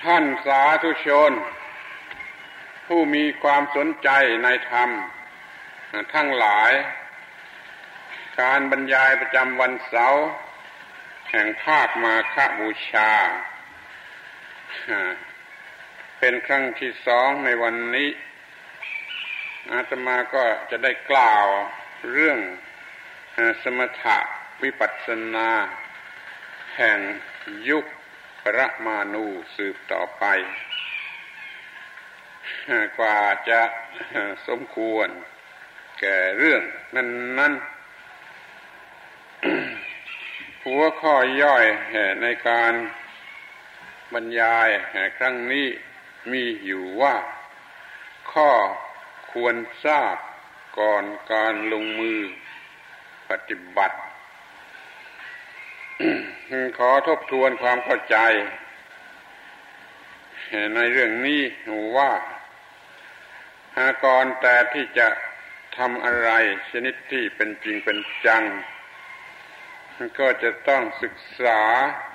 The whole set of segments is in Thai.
ท่านสาธุชนผู้มีความสนใจในธรรมทั้งหลายการบรรยายประจำวันเสาร์แห่งภาคมาฆบูชาเป็นครั้งที่2ในวันนี้อาตมาก็จะได้กล่าวเรื่องสมถะวิปัสสนาแห่งยุคปรมาณูสืบต่อไปกว่าจะสมควรแก่เรื่องนั้นหัวข้อย่อยในการบรรยายครั้งนี้มีอยู่ว่าข้อควรทราบก่อนการลงมือปฏิบัติขอทบทวนความเข้าใจในเรื่องนี้ว่าก่อนแต่ที่จะทำอะไรชนิดที่เป็นจริงเป็นจังก็จะต้องศึกษา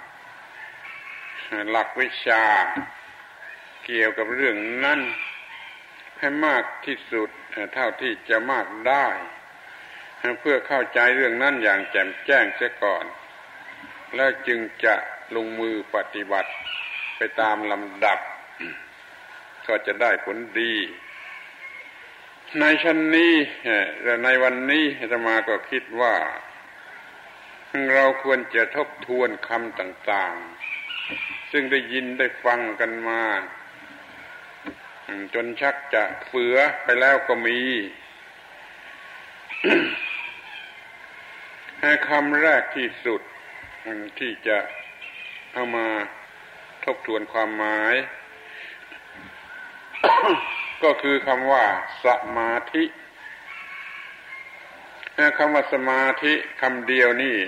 หลักวิชาเกี่ยวกับเรื่องนั้นให้มากที่สุดเท่าที่จะมากได้เพื่อเข้าใจเรื่องนั้นอย่างแจ่มแจ้งเสียก่อนแล้วจึงจะลงมือปฏิบัติไปตามลำดับก็จะได้ผลดีในชั้นนี้และในวันนี้อาตมาก็คิดว่าเราควรจะทบทวนคำต่างๆซึ่งได้ยินได้ฟังกันมาจนชักจะเฟือไปแล้วก็มีคำแรกที่สุดที่จะเอามาทบทวนความหมาย ก็คือคำว่าสมาธิคำว่าสมาธิคำเดียวนี่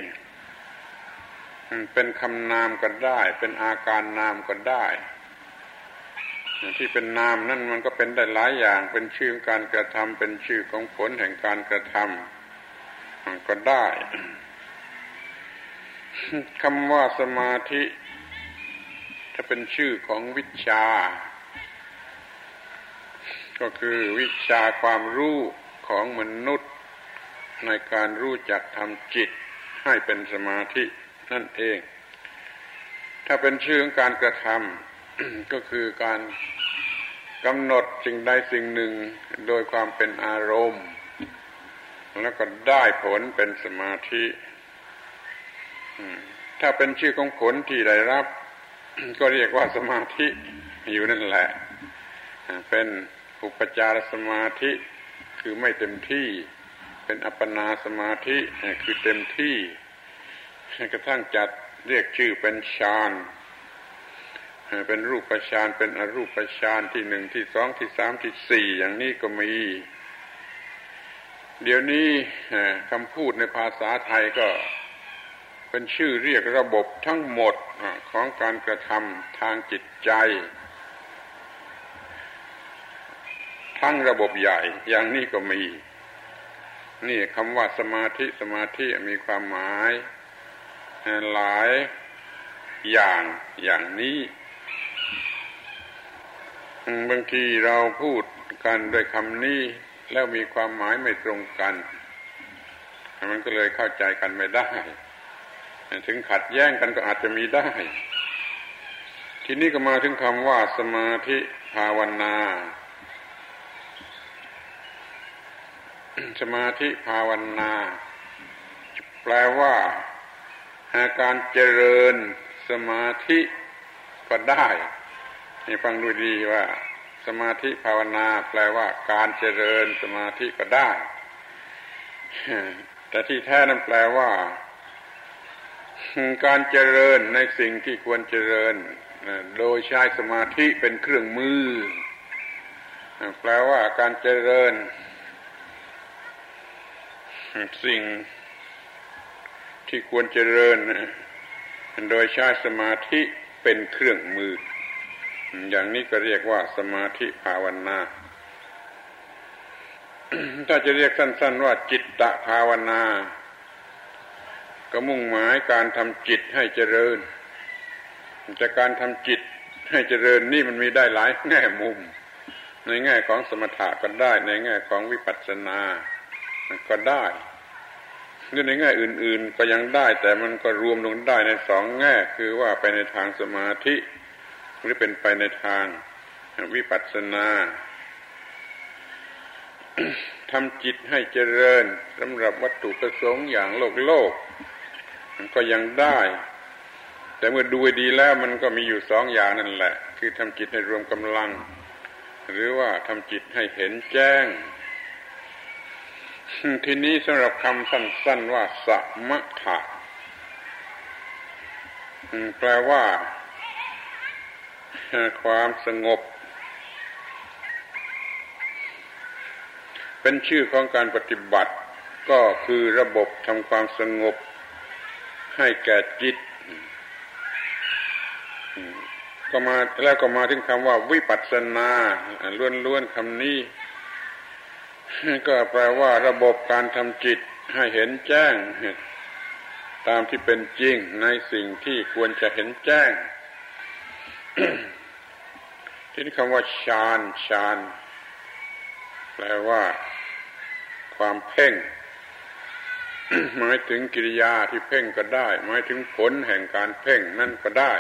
เป็นคำนามก็ได้เป็นอาการนามก็ได้ที่เป็นนามนั่นมันก็เป็นได้หลายอย่างเป็นชื่อการกระทำเป็นชื่อของผลแห่งการกระทำก็ได้คำว่าสมาธิถ้าเป็นชื่อของวิชาก็คือวิชาความรู้ของมนุษย์ในการรู้จักทำจิตให้เป็นสมาธินั่นเองถ้าเป็นชื่อของการกระทำ ก็คือการกำหนดสิ่งใดสิ่งหนึ่งโดยความเป็นอารมณ์แล้วก็ได้ผลเป็นสมาธิถ้าเป็นชื่อของผลที่ได้รับ ก็เรียกว่าสมาธิอยู่นั่นแหละเป็นอุปจารสมาธิคือไม่เต็มที่เป็นอัปปนาสมาธิคือเต็มที่กระทั่งจัดเรียกชื่อเป็นฌานเป็นรูปฌานเป็นอรูปฌานที่1ที่2ที่3ที่4อย่างนี้ก็มีเดี๋ยวนี้คำพูดในภาษาไทยก็เป็นชื่อเรียกระบบทั้งหมดของการกระทำทางจิตใจทั้งระบบใหญ่อย่างนี้ก็มีนี่คำว่าสมาธิมีความหมายหลายอย่างนี้บางทีเราพูดกันด้วยคำนี้แล้วมีความหมายไม่ตรงกันมันก็เลยเข้าใจกันไม่ได้ถึงขัดแย้งกันก็อาจจะมีได้ทีนี้ก็มาถึงคำว่าสมาธิภาวนาสมาธิภาวนาแปลว่าการเจริญสมาธิก็ได้ให้ฟังดูดีว่าสมาธิภาวนาแปลว่าการเจริญสมาธิก็ได้แต่ที่แท้นั้นแปลว่าการเจริญในสิ่งที่ควรเจริญโดยใช้สมาธิเป็นเครื่องมือแปลว่าการเจริญสิ่งที่ควรเจริญโดยใช้สมาธิเป็นเครื่องมืออย่างนี้ก็เรียกว่าสมาธิภาวนา ถ้าจะเรียกสั้นๆว่าจิตตภาวนาก็มุ่งหมายการทำจิตให้เจริญแต่การทำจิตให้เจริญนี่มันมีได้หลายแง่มุมในแง่ของสมถะก็ได้ในแง่ของวิปัสสนาก็ได้หรือในแง่อื่นๆก็ยังได้แต่มันก็รวมลงได้ในสองแง่คือว่าไปในทางสมาธิหรือเป็นไปในทางวิปัสสนาทำจิตให้เจริญสำหรับวัตถุประสงค์อย่างโลกมันก็ยังได้แต่เมื่อดูดีแล้วมันก็มีอยู่สองอย่างนั่นแหละคือทำจิตให้รวมกำลังหรือว่าทำจิตให้เห็นแจ้งทีนี้สำหรับคำสั้นๆว่าสมถะแปลว่าความสงบเป็นชื่อของการปฏิบัติก็คือระบบทำความสงบให้แก่จิตก็มาถึงคำว่าวิปัสสนาล้วนๆคำนี้ก็แปลว่าระบบการทำจิตให้เห็นแจ้งตามที่เป็นจริงในสิ่งที่ควรจะเห็นแจ้ง ที่คำว่าฌานแปลว่าความเพ่ง หมายถึงกิริยาที่เพ่งก็ได้หมายถึงผลแห่งการเพ่งนั่นก็ได้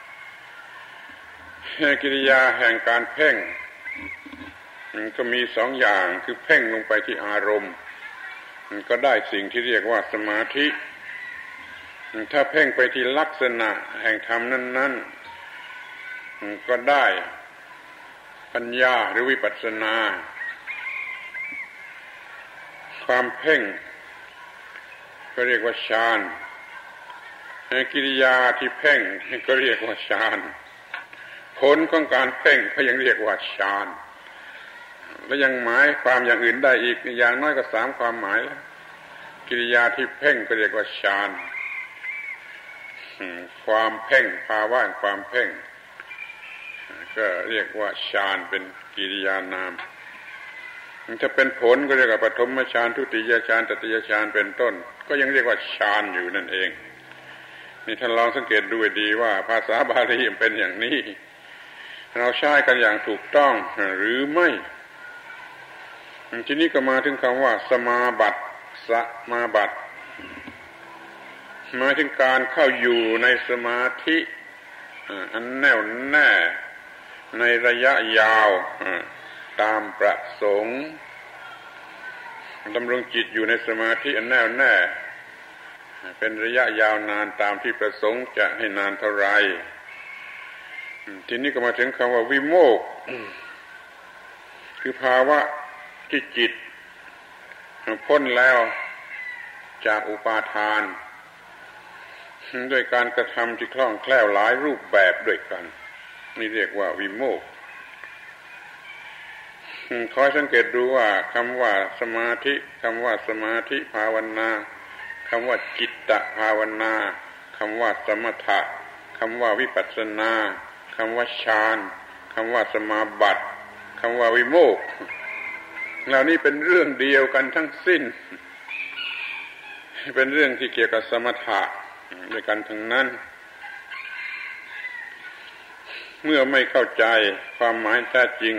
กิริยาแห่งการเพ่งมันก็มีสองอย่างคือเพ่งลงไปที่อารมณ์มันก็ได้สิ่งที่เรียกว่าสมาธิถ้าเพ่งไปที่ลักษณะแห่งธรรมนั้นๆก็ได้ปัญญาหรือวิปัสสนาความเพ่งก็เรียกว่าฌานกิริยาที่เพ่งก็เรียกว่าฌานผลของการเพ่งก็ยังเรียกว่าฌานและยังหมายความอย่างอื่นได้อีกอย่างน้อยก็สามความหมายแล้วกิริยาที่เพ่งก็เรียกว่าฌานความเพ่งภาวะความเพ่งก็เรียกว่าฌานเป็นกิริยานามถ้าเป็นผลก็เรียกว่าปฐมฌานทุติยฌานตติยฌานเป็นต้นก็ยังเรียกว่าฌานอยู่นั่นเองนี่ท่านลองสังเกตดูดีว่าภาษาบาลีเป็นอย่างนี้เราใช้กันอย่างถูกต้องหรือไม่ทีนี้ก็มาถึงคำว่าสมาบัติหมายถึงการเข้าอยู่ในสมาธิอันแน่วแน่ในระยะยาวตามประสงค์ดำรงจิตอยู่ในสมาธิอันแน่วแน่เป็นระยะยาวนานตามที่ประสงค์จะให้นานเท่าไรทีนี้ก็มาถึงคำว่าวิโมกข์คือภาวะที่จิตพ้นแล้วจากอุปาทานด้วยการกระทำที่คล่องแคล่วหลายรูปแบบด้วยกันนี่เรียกว่าวิโมกข์ขอสังเกตดูว่าคำว่าสมาธิภาวนาคำว่าจิตตภาวนาคำว่าสมถะคำว่าวิปัสสนาคำว่าฌานคำว่าสมาบัติคำว่าวิโมกข์เหล่านี้เป็นเรื่องเดียวกันทั้งสิ้นเป็นเรื่องที่เกี่ยวกับสมถะด้วยกันทั้งนั้นเมื่อไม่เข้าใจความหมายแท้จริง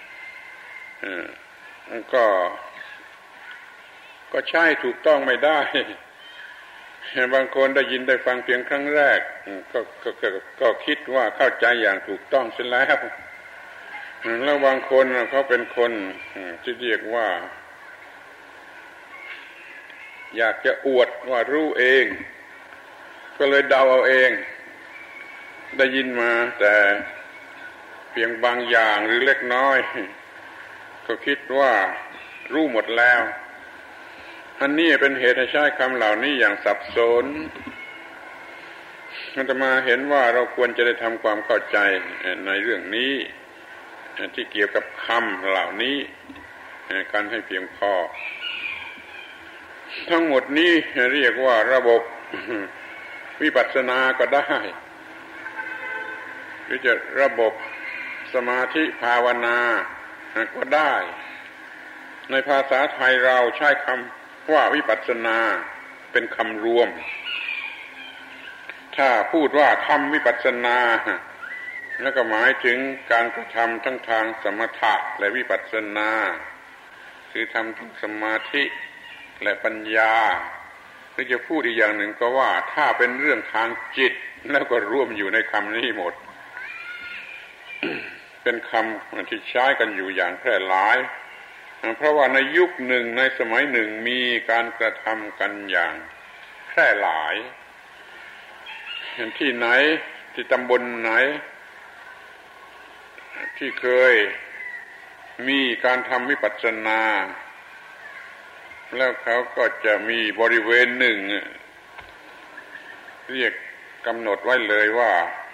ก็ใช้ถูกต้องไม่ได้บางคนได้ยินได้ฟังเพียงครั้งแรกก็คิดว่าเข้าใจอย่างถูกต้องเสียแล้วแล้วบางคนเขาเป็นคนที่เรียกว่าอยากจะอวดว่ารู้เองก็เลยเดาเอาเองได้ยินมาแต่เพียงบางอย่างหรือเล็กน้อยก็คิดว่ารู้หมดแล้วอันนี้เป็นเหตุให้ใช้คำเหล่านี้อย่างสับสนอาตมาเห็นว่าเราควรจะได้ทำความเข้าใจในเรื่องนี้ที่เกี่ยวกับคำเหล่านี้กันให้เพียงพอทั้งหมดนี้เรียกว่าระบบวิปัสสนาก็ได้หรือจะระบบสมาธิภาวนาก็ได้ในภาษาไทยเราใช้คำว่าวิปัสสนาเป็นคำรวมถ้าพูดว่าทำวิปัสสนาแล้วก็หมายถึงการกระทำทั้งทางสมถะและวิปัสสนาคือทำทั้งสมาธิและปัญญาหรือจะพูดอีกอย่างหนึ่งก็ว่าถ้าเป็นเรื่องทางจิตแล้วก็ร่วมอยู่ในคำนี้หมด เป็นคำที่ใช้กันอยู่อย่างแพร่หลายเพราะว่าในยุคหนึ่งในสมัยหนึ่งมีการกระทำกันอย่างแพร่หลายที่ไหนที่ตำบลไหนที่เคยมีการทำวิปัสสนาแล้วเขาก็จะมีบริเวณหนึ่งเรียกกำหนดไว้เลยว่า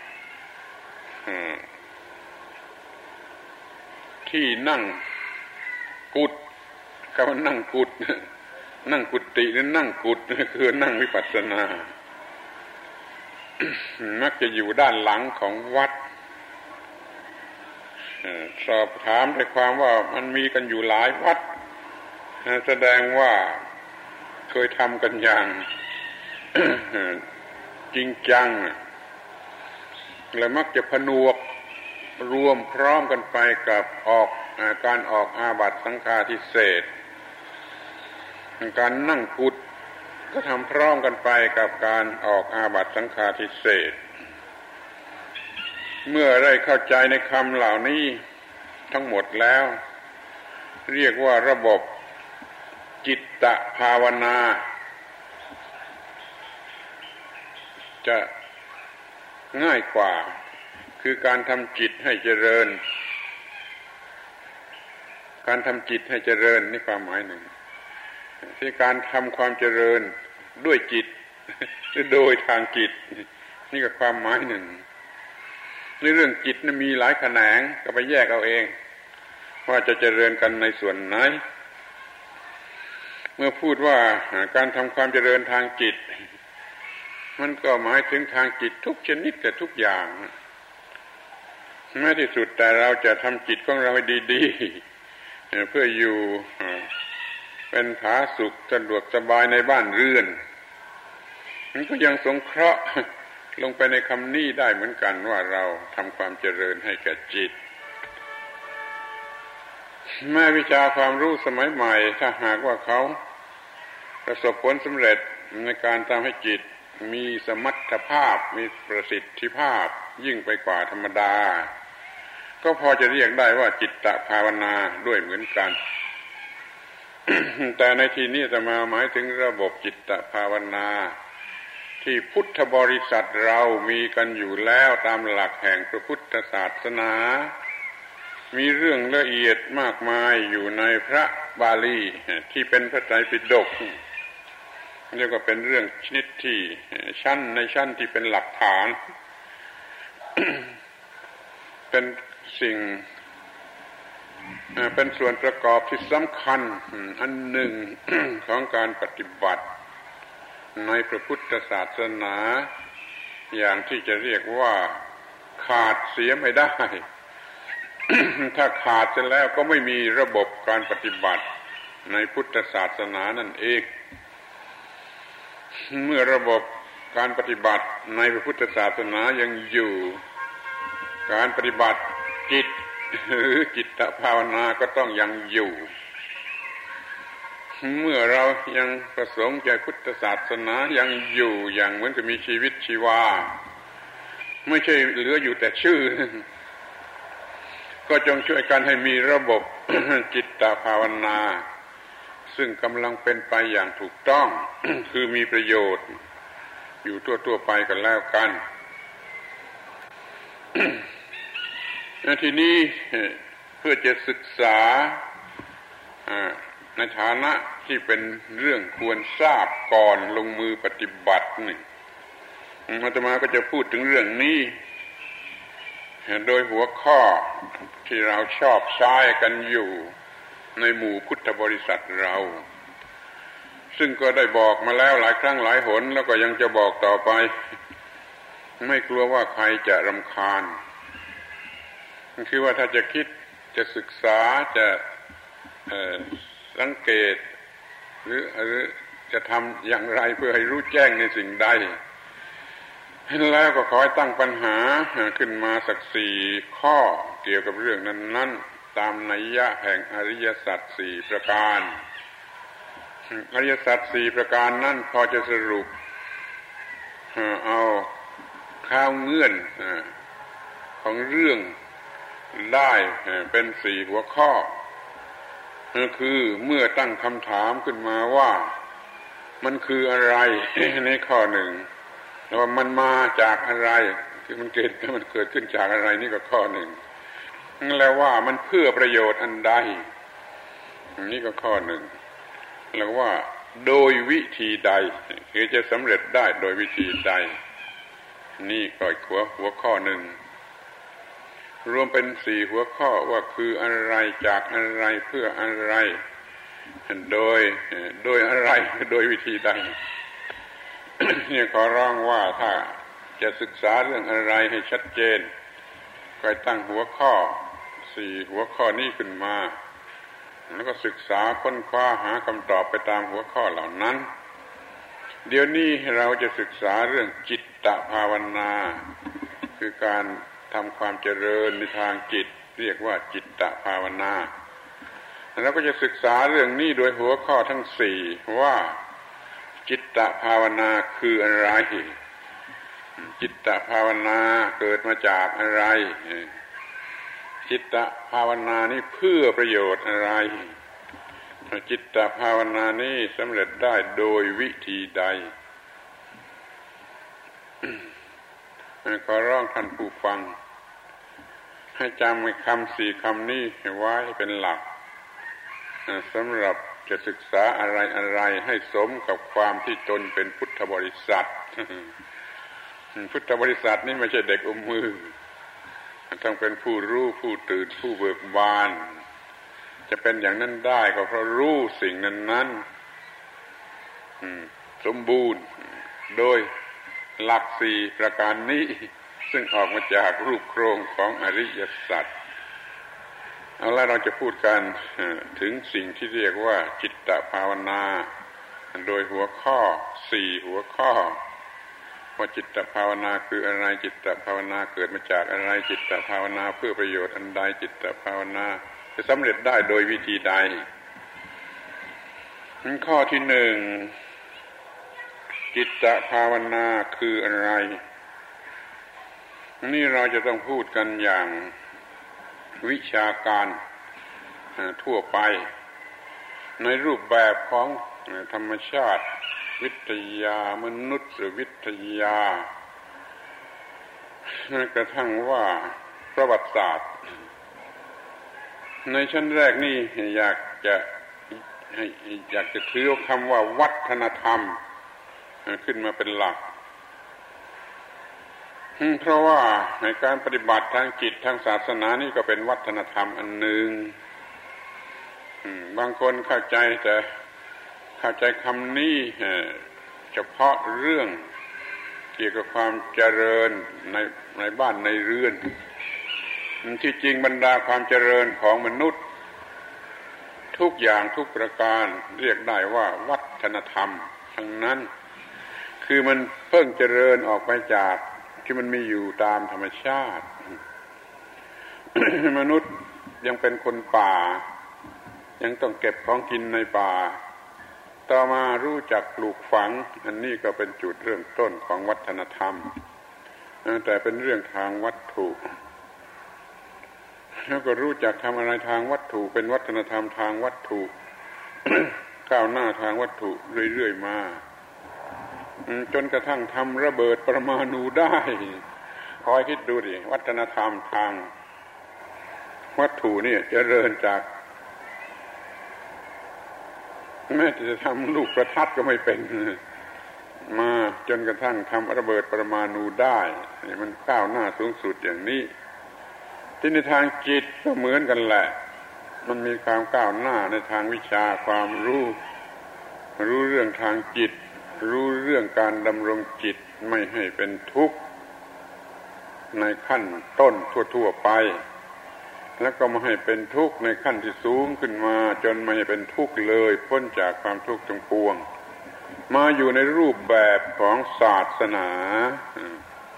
ที่นั่งกุฏคำว่านั่งกุฏนั่งกุฏิหรือนั่งกุฏคือนั่งวิปัสสนามักจะอยู่ด้านหลังของวัดสอบถามด้วยความว่ามันมีกันอยู่หลายวัดแสดงว่าเคยทำกันอย่างจริงจังและมักจะผนวกรวมพร้อมกันไปกับการออกอาบัติสังฆาทิเศษการนั่งกุฏก็ทำพร้อมกันไปกับการออกอาบัติสังฆาทิเศษเมื่อได้เข้าใจในคำเหล่านี้ทั้งหมดแล้วเรียกว่าระบบจิตตภาวนาจะง่ายกว่าคือการทำจิตให้เจริญการทำจิตให้เจริญนี่ความหมายหนึ่งที่การทำความเจริญด้วยจิตหรือโดยทางจิตนี่ก็ความหมายหนึ่งในเรื่องจิตนั้นมีหลายแขนงก็ไปแยกเอาเองว่าจะเจริญกันในส่วนไหนเมื่อพูดว่าการทำความเจริญทางจิตมันก็หมายถึงทางจิตทุกชนิดกับทุกอย่างแม้ที่สุดแต่เราจะทำจิตของเราให้ดีๆเพื่ออยู่เป็นผาสุขสะดวกสบายในบ้านเรือนมันก็ยังสงเคราะห์ลงไปในคำนี้ได้เหมือนกันว่าเราทำความเจริญให้แก่จิตแม้วิชาความรู้สมัยใหม่ถ้าหากว่าเขาประสบผลสำเร็จในการทำให้จิตมีสมรรถภาพมีประสิทธิภาพยิ่งไปกว่าธรรมดาก็พอจะเรียกได้ว่าจิตตภาวนาด้วยเหมือนกัน แต่ในที่นี้จะมาหมายถึงระบบจิตตภาวนาที่พุทธบริษัทเรามีกันอยู่แล้วตามหลักแห่งพระพุทธศาสนามีเรื่องละเอียดมากมายอยู่ในพระบาลีที่เป็นพระไตรปิฎกเรียกว่าเป็นเรื่องชนิดที่ชั้นที่เป็นหลักฐาน เป็นสิ่งเป็นส่วนประกอบที่สำคัญอันหนึ่ง ของการปฏิบัติในพระพุทธศาสนาอย่างที่จะเรียกว่าขาดเสียไม่ได้ ถ้าขาดเสร็จแล้วก็ไม่มีระบบการปฏิบัติในพุทธศาสนานั่นเองเมื่อระบบการปฏิบัติในพระพุทธศาสนายังอยู่การปฏิบัติจิตหรือจิตตภาวนาก็ต้องยังอยู่เมื่อเรายังประสงค์ใจพุทธศาสนายังอยู่อย่างเหมือนกับมีชีวิตชีวาไม่ใช่เหลืออยู่แต่ชื่อก็จงช่วยกันให้มีระบบ จิตตภาวนาซึ่งกำลังเป็นไปอย่างถูกต้อง คือมีประโยชน์อยู่ทั่วไปกันแล้วกัน ทีนี้เพื่อจะศึกษาในฐานะที่เป็นเรื่องควรทราบก่อนลงมือปฏิบัตินี่อาตมาก็จะพูดถึงเรื่องนี้โดยหัวข้อที่เราชอบใช้กันอยู่ในหมู่พุทธบริษัทเราซึ่งก็ได้บอกมาแล้วหลายครั้งหลายหนแล้วก็ยังจะบอกต่อไปไม่กลัวว่าใครจะรำคาญคือว่าถ้าจะคิดจะศึกษาจะสังเกตหรือจะทำอย่างไรเพื่อให้รู้แจ้งในสิ่งใดแล้วก็ขอให้ตั้งปัญหาขึ้นมาสัก4 ข้อเกี่ยวกับเรื่องนั้นๆตามนัยยะแห่งอริยสัจ4 ประการอริยสัจ4 ประการนั้นพอจะสรุปเอาข้าวเงื่อนของเรื่องได้เป็น4 หัวข้อคือเมื่อตั้งคำถามขึ้นมาว่ามันคืออะไร ในข้อหนึ่งแล้วว่ามันมาจากอะไรคือมันเกิดขึ้นจากอะไรนี่ก็ข้อหนึ่งแล้วว่ามันเพื่อประโยชน์อันใดนี่ก็ข้อหนึ่งแล้วว่าโดยวิธีใดคือจะสำเร็จได้โดยวิธีใดนี่ก็หัวข้อหนึ่งรวมเป็น4 หัวข้อว่าคืออะไรจากอะไรเพื่ออะไรโดยอะไรโดยวิธีใด เนี่ยขอร้องว่าถ้าจะศึกษาเรื่องอะไรให้ชัดเจนก็ตั้งหัวข้อ4 หัวข้อนี้ขึ้นมาแล้วก็ศึกษาค้นคว้าหาคำตอบไปตามหัวข้อเหล่านั้นเดี๋ยวนี้เราจะศึกษาเรื่องจิตตภาวนาคือการทำความเจริญในทางจิตเรียกว่าจิตตภาวนาแล้วก็จะศึกษาเรื่องนี้โดยหัวข้อทั้ง4ว่าจิตตภาวนาคืออะไรจิตตภาวนาเกิดมาจากอะไรจิตตภาวนานี้เพื่อประโยชน์อะไรจิตตภาวนานี้สำเร็จได้โดยวิธีใด ขอร้องท่านผู้ฟังให้จำคำ4 คำนี้ไว้เป็นหลักสำหรับจะศึกษาอะไรให้สมกับความที่ตนเป็นพุทธบริษัท พุทธบริษัทนี่ไม่ใช่เด็กอมมือต้องเป็นผู้รู้ผู้ตื่นผู้เบิกบานจะเป็นอย่างนั้นได้ก็เพราะรู้สิ่งนั้นสมบูรณ์โดยหลัก4 ประการนี้ซึ่งออกมาจากรูปโครงของอริยสัจเอาละเราจะพูดกันถึงสิ่งที่เรียกว่าจิตตภาวนาโดยหัวข้อ4 หัวข้อว่าจิตตภาวนาคืออะไรจิตตภาวนาเกิดมาจากอะไรจิตตภาวนาเพื่อประโยชน์อันใดจิตตภาวนาจะสำเร็จได้โดยวิธีใดข้อที่ 1จิตตภาวนาคืออะไรนี่เราจะต้องพูดกันอย่างวิชาการทั่วไปในรูปแบบของธรรมชาติวิทยามนุษยวิทยากระทั่งว่าประวัติศาสตร์ในชั้นแรกนี่อยากจะถือคำว่าวัฒนธรรมขึ้นมาเป็นหลักเพราะว่าในการปฏิบัติทางจิตทางศาสนานี่ก็เป็นวัฒนธรรมอันหนึ่งบางคนเข้าใจคำนี้เฉพาะเรื่องเกี่ยวกับความเจริญในบ้านในเรือนที่จริงบรรดาความเจริญของมนุษย์ทุกอย่างทุกประการเรียกได้ว่าวัฒนธรรมทั้งนั้นคือมันเพิ่งเจริญออกไปจากที่มันมีอยู่ตามธรรมชาติ มนุษย์ยังเป็นคนป่ายังต้องเก็บของกินในป่าต่อมารู้จักปลูกฝังอันนี้ก็เป็นจุดเริ่มต้นของวัฒนธรรมแต่เป็นเรื่องทางวัตถุแล้วก็รู้จักทำอะไรทางวัตถุเป็นวัฒนธรรมทางวัตถุ ก้าวหน้าทางวัตถุเรื่อยๆมาจนกระทั่งทำระเบิดปรมาณูได้คอยคิดดูดิวัฒนธรรมทางวัตถุนี่เจริญจากแม้จะทำลูกประทัดก็ไม่เป็นมาจนกระทั่งทำระเบิดปรมาณูได้มันก้าวหน้าสูงสุดอย่างนี้ที่ในทางจิตก็เหมือนกันแหละมันมีความก้าวหน้าในทางวิชาความรู้เรื่องทางจิตรู้เรื่องการดำรงจิตไม่ให้เป็นทุกข์ในขั้นต้นทั่วๆไปแล้วก็ไม่ให้เป็นทุกข์ในขั้นที่สูงขึ้นมาจนไม่ให้เป็นทุกข์เลยพ้นจากความทุกข์ทั้งปวงมาอยู่ในรูปแบบของศาสนา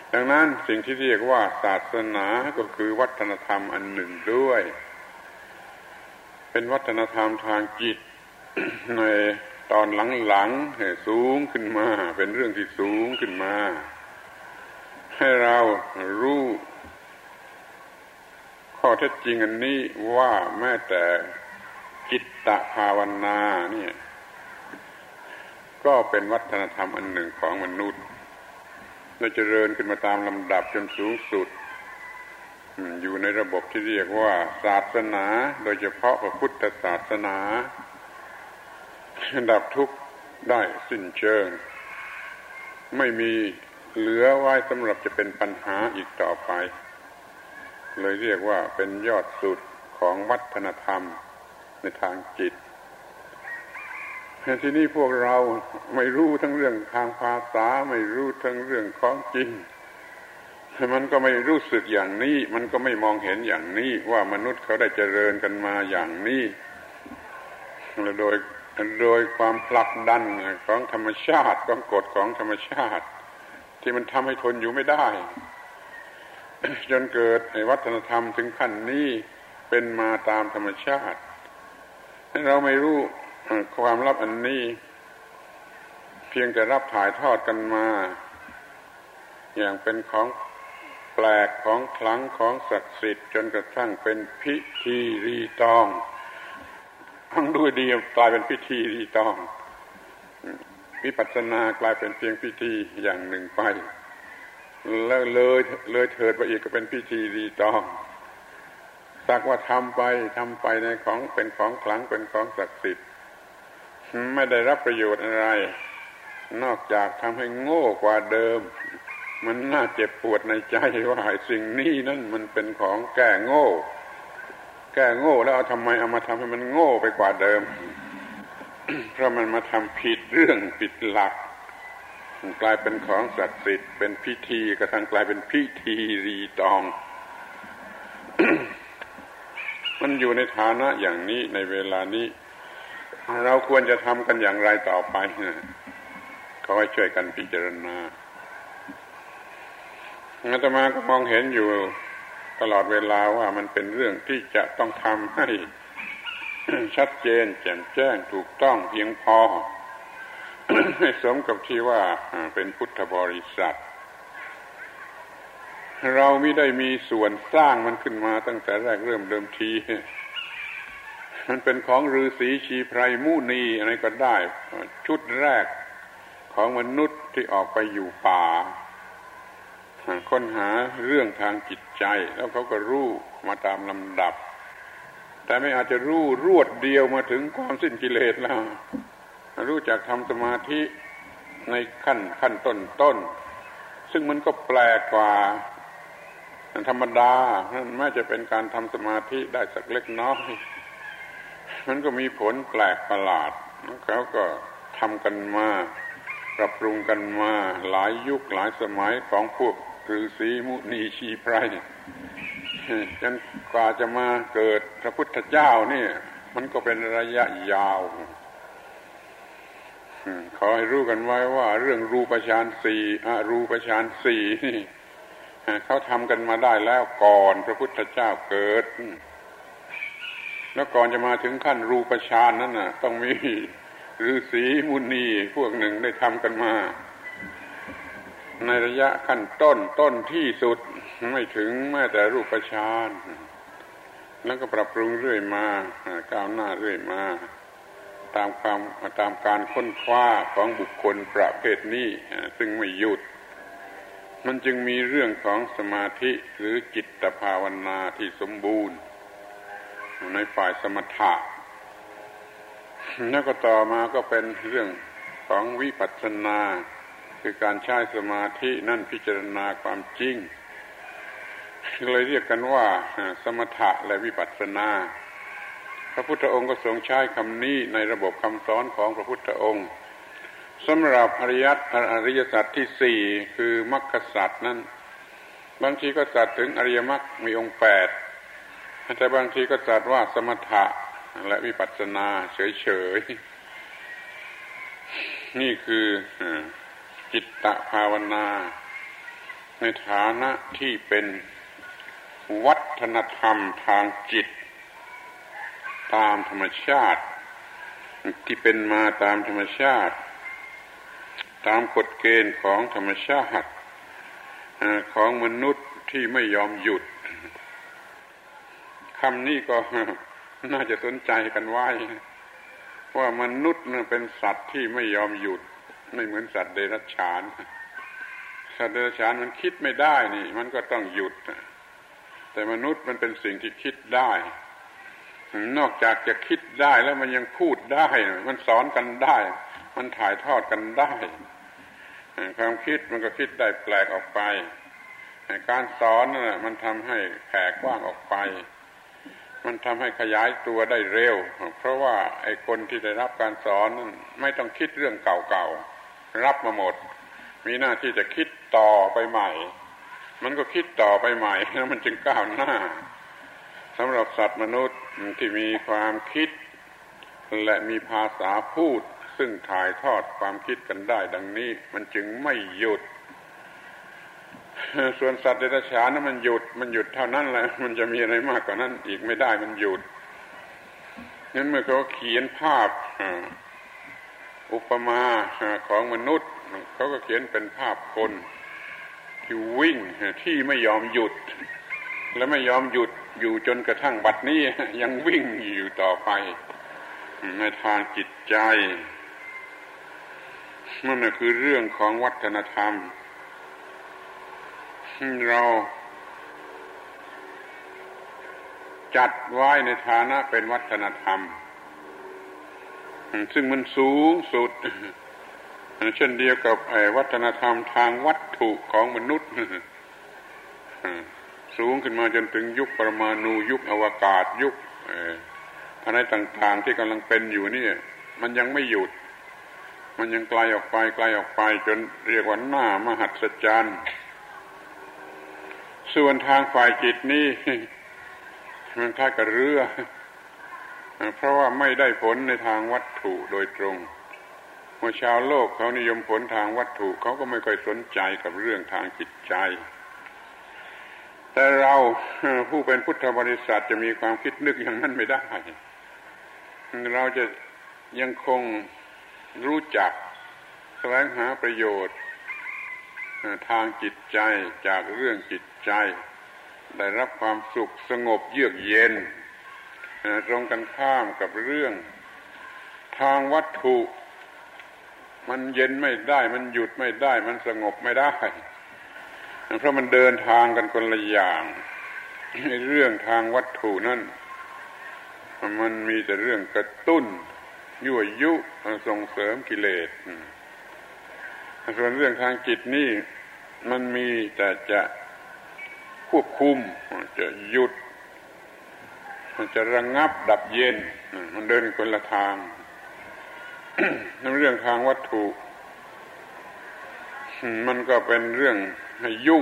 ดังนั้นสิ่งที่เรียกว่าศาสนาก็คือวัฒนธรรมอันหนึ่งด้วยเป็นวัฒนธรรมทางจิต ในตอนหลังๆสูงขึ้นมาเป็นเรื่องที่สูงขึ้นมาให้เรารู้ข้อเท็จจริงอันนี้ว่าแม้แต่จิตตภาวนาเนี่ยก็เป็นวัฒนธรรมอันหนึ่งของมนุษย์และเจริญขึ้นมาตามลำดับจนสูงสุดอยู่ในระบบที่เรียกว่าศาสนาโดยเฉพาะพระพุทธศาสนาดับทุกข์ได้สิ้นเชิงไม่มีเหลือไว้สำหรับจะเป็นปัญหาอีกต่อไปเลยเรียกว่าเป็นยอดสุดของวัฒนธรรมในทางจิตทีนี้พวกเราไม่รู้ทั้งเรื่องทางภาษาไม่รู้ทั้งเรื่องของจริงมันก็ไม่รู้สึกอย่างนี้มันก็ไม่มองเห็นอย่างนี้ว่ามนุษย์เขาได้เจริญกันมาอย่างนี้โดยความผลักดันของธรรมชาติของกฎของธรรมชาติที่มันทำให้ทนอยู่ไม่ได้ จนเกิดวัฒนธรรมถึงขั้นนี้เป็นมาตามธรรมชาติเราไม่รู้ความลับอันนี้เพียงแต่รับถ่ายทอดกันมาอย่างเป็นของแปลกของขลังของศักดิ์สิทธิ์จนกระทั่งเป็นพิธีรีตองทั้งด้วยดีกลายเป็นพิธีรีตองวิปัสสนากลายเป็นเพียงพิธีอย่างหนึ่งไปแล้วเลยเถิดไปอีกก็เป็นพิธีรีตองสักว่าทำไปในของเป็นของขลังเป็นของศักดิ์สิทธิ์ไม่ได้รับประโยชน์อะไรนอกจากทำให้โง่กว่าเดิมมันน่าเจ็บปวดในใจว่าสิ่งนี้นั่นมันเป็นของแก้โง่แล้วเอาทำไมเอามาทำให้มันโง่ไปกว่าเดิม เพราะมันมาทำผิดเรื่องผิดหลักกลายเป็นของศักดิ์สิทธิ์เป็นพิธีกระทั่งกลายเป็นพิธีรีตอง มันอยู่ในฐานะอย่างนี้ในเวลานี้เราควรจะทำกันอย่างไรต่อไปขอให้ช่วยกันพิจารณาอาตมาก็มองเห็นอยู่ตลอดเวลาว่ามันเป็นเรื่องที่จะต้องทำให้ ชัดเจนแจ่มแจ้งถูกต้องเพียงพอ ให้สมกับที่ว่าเป็นพุทธบริษัทเราไม่ได้มีส่วนสร้างมันขึ้นมาตั้งแต่แรกเริ่มเดิมทีมันเป็นของฤาษีชีไพรมุนีอะไรก็ได้ชุดแรกของมนุษย์ที่ออกไปอยู่ป่าค้นหาเรื่องทางจิตใจแล้วเขาก็รู้มาตามลำดับแต่ไม่อาจจะรู้รวดเดียวมาถึงความสิ้นกิเลสแล้วรู้จักทำสมาธิในขั้นต้นซึ่งมันก็แปลกกว่าธรรมดาแม้จะเป็นการทำสมาธิได้สักเล็กน้อยมันก็มีผลแปลกประหลาดเขาก็ทำกันมาปรับปรุงกันมาหลายยุคหลายสมัยของพวกฤาษีมุนีชีไพรจนกว่าจะมาเกิดพระพุทธเจ้านี่มันก็เป็นระยะยาวขอให้รู้กันไว้ว่าเรื่องรูปฌานสี่อรูปฌานสี่เขาทำกันมาได้แล้วก่อนพระพุทธเจ้าเกิดแล้วก่อนจะมาถึงขั้นรูปฌานนั้นน่ะต้องมีฤาษีมุนีพวกหนึ่งได้ทำกันมาในระยะขั้นต้นที่สุดไม่ถึงแม้แต่รูปฌานแล้วก็ปรับปรุงเรื่อยมาก้าวหน้าเรื่อยมาตามการค้นคว้าของบุคคลประเภทนี้ซึ่งไม่หยุดมันจึงมีเรื่องของสมาธิหรือจิตภาวนาที่สมบูรณ์ในฝ่ายสมถะแล้วก็ต่อมาก็เป็นเรื่องของวิปัสสนาคือการใช้สมาธินั่นพิจารณาความจริงเลยเรียกกันว่าสมถะและวิปัสสนาพระพุทธองค์ก็ทรงใช้คำนี้ในระบบคำสอนของพระพุทธองค์สำหรับอริยสัจที่สี่คือมรรคสัจนั้นบางทีก็สัจถึงอริยมรรคมีองค์8แต่บางทีก็สัจว่าสมถะและวิปัสสนาเฉยๆนี่คือจิตตภาวนาในฐานะที่เป็นวัฒนธรรมทางจิตตามธรรมชาติที่เป็นมาตามธรรมชาติตามกฎเกณฑ์ของธรรมชาติของมนุษย์ที่ไม่ยอมหยุดคำนี้ก็น่าจะสนใจกันไว้ว่ามนุษย์เป็นสัตว์ที่ไม่ยอมหยุดไม่เหมือนสัตว์เดรัจฉานสัตว์เดรัจฉานมันคิดไม่ได้นี่มันก็ต้องหยุดแต่มนุษย์มันเป็นสิ่งที่คิดได้นอกจากจะคิดได้แล้วมันยังพูดได้มันสอนกันได้มันถ่ายทอดกันได้ความคิดมันก็คิดได้แปลกออกไปการสอนน่ะมันทำให้แผ่กว้างออกไปมันทำให้ขยายตัวได้เร็วเพราะว่าไอ้คนที่ได้รับการสอนนั้นไม่ต้องคิดเรื่องเก่าๆรับมาหมดมีหน้าที่จะคิดต่อไปใหม่มันก็คิดต่อไปใหม่แล้วมันจึงก้าวหน้าสำหรับสัตว์มนุษย์ที่มีความคิดและมีภาษาพูดซึ่งถ่ายทอดความคิดกันได้ดังนี้มันจึงไม่หยุดส่วนสัตว์เดรัจฉานนั้นมันหยุดเท่านั้นแหละมันจะมีอะไรมากกว่านั้นอีกไม่ได้มันหยุดงั้นเมื่อเขาเขียนภาพอุปมาของมนุษย์เขาก็เขียนเป็นภาพคนที่วิ่งที่ไม่ยอมหยุดและไม่ยอมหยุดอยู่จนกระทั่งบัดนี้ยังวิ่งอยู่ต่อไปในทางจิตใจนั่นคือเรื่องของวัฒนธรรมเราจัดไว้ในฐานะเป็นวัฒนธรรมซึ่งมันสูงสุดเช่นเดียวกับวัฒนธรรมทางวัตถุของมนุษย์สูงขึ้นมาจนถึงยุคปรมาณูยุคอวกาศยุคอะไรต่างๆที่กำลังเป็นอยู่นี่มันยังไม่หยุดมันยังไกลออกไปจนเรียกว่าหน้ามหัศจรรย์ส่วนทางฝ่ายจิตนี่มันคล้ายกับเรือเพราะว่าไม่ได้ผลในทางวัตถุโดยตรงเมื่อชาวโลกเขานิยมผลทางวัตถุเขาก็ไม่ค่อยสนใจกับเรื่องทางจิตใจแต่เราผู้เป็นพุทธบริษัทจะมีความคิดนึกอย่างนั้นไม่ได้เราจะยังคงรู้จักแสวงหาประโยชน์ทางจิตใจจากเรื่องจิตใจได้รับความสุขสงบเยือกเย็นตรงกันข้ามกับเรื่องทางวัตถุมันเย็นไม่ได้มันหยุดไม่ได้มันสงบไม่ได้เพราะมันเดินทางกันคนละอย่างในเรื่องทางวัตถุนั่นมันมีแต่เรื่องกระตุ้นยั่วยุส่งเสริมกิเลสส่วนเรื่องทางจิตนี่มันมีแต่จะควบคุมจะหยุดมันจะระงับดับเย็นมันเดินคนละทางในเรื่องทางวัตถุมันก็เป็นเรื่องให้ยุ่ง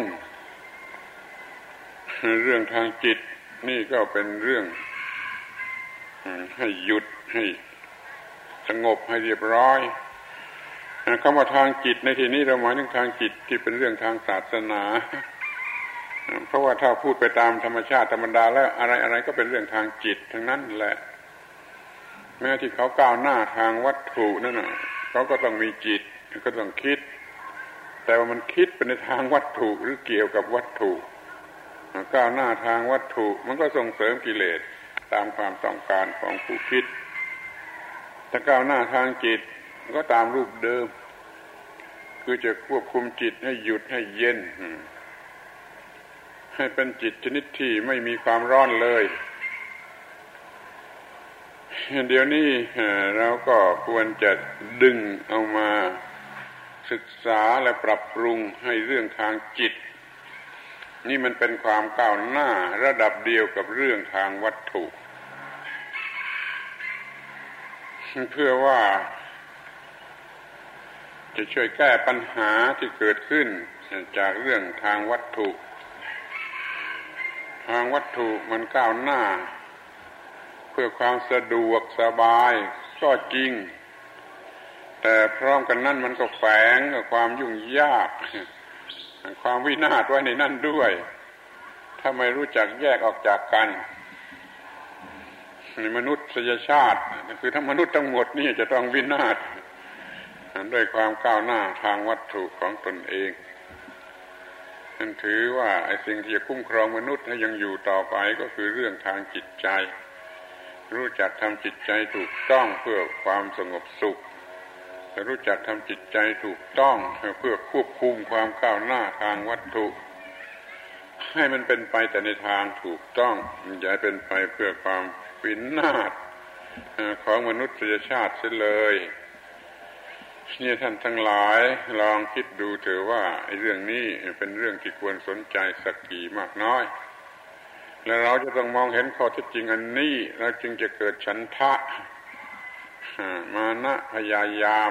เรื่องทางจิตนี่ก็เป็นเรื่องให้หยุดให้สงบให้เรียบร้อยคำว่าทางจิตในที่นี้เราหมายถึงทางจิตที่เป็นเรื่องทางศาสนาเพราะว่าถ้าพูดไปตามธรรมชาติธรรมดาแล้วอะไรก็เป็นเรื่องทางจิตทั้งนั้นแหละแม้ที่เขาก้าวหน้าทางวัตถุนั่นน่ะเขาก็ต้องมีจิตก็ต้องคิดแต่ว่ามันคิดไปในทางวัตถุหรือเกี่ยวกับวัตถุก้าวหน้าทางวัตถุมันก็ส่งเสริมกิเลสตามความต้องการของผู้คิดถ้าก้าวหน้าทางจิตก็ตามรูปเดิมคือจะควบคุมจิตให้หยุดให้เย็นให้เป็นจิตชนิดที่ไม่มีความร้อนเลยเดี๋ยวนี้เราก็ควรจะดึงเอามาศึกษาและปรับปรุงให้เรื่องทางจิตนี่มันเป็นความก้าวหน้าระดับเดียวกับเรื่องทางวัตถุเพื่อว่าจะช่วยแก้ปัญหาที่เกิดขึ้นจากเรื่องทางวัตถุทางวัตถุมันก้าวหน้าเพื่อความสะดวกสบายก็จริงแต่พร้อมกันนั้นมันก็แฝงกับความยุ่งยากความวินาศไว้ในนั่นด้วยถ้าไม่รู้จักแยกออกจากกันในมนุษยชาติคือทั้งมนุษย์ทั้งหมดนี่จะต้องวินาศด้วยความก้าวหน้าทางวัตถุของตนเองนั่นถือว่าไอ้สิ่งที่จะคุ้มครองมนุษย์ให้ยังอยู่ต่อไปก็คือเรื่องทางจิตใจรู้จักทำจิตใจถูกต้องเพื่อความสงบสุขรู้จักทำจิตใจถูกต้องเพื่อควบคุมความก้าวหน้าทางวัตถุให้มันเป็นไปแต่ในทางถูกต้องอย่าเป็นไปเพื่อความวินาศของมนุษยชาติเสียเลยนี่ท่านทั้งหลายลองคิดดูเถอะว่าไอ้เรื่องนี้เป็นเรื่องที่ควรสนใจสักกี่มากน้อยและเราจะต้องมองเห็นข้อเท็จจริงอันนี้เราจึงจะเกิดฉันทะมานะพยายาม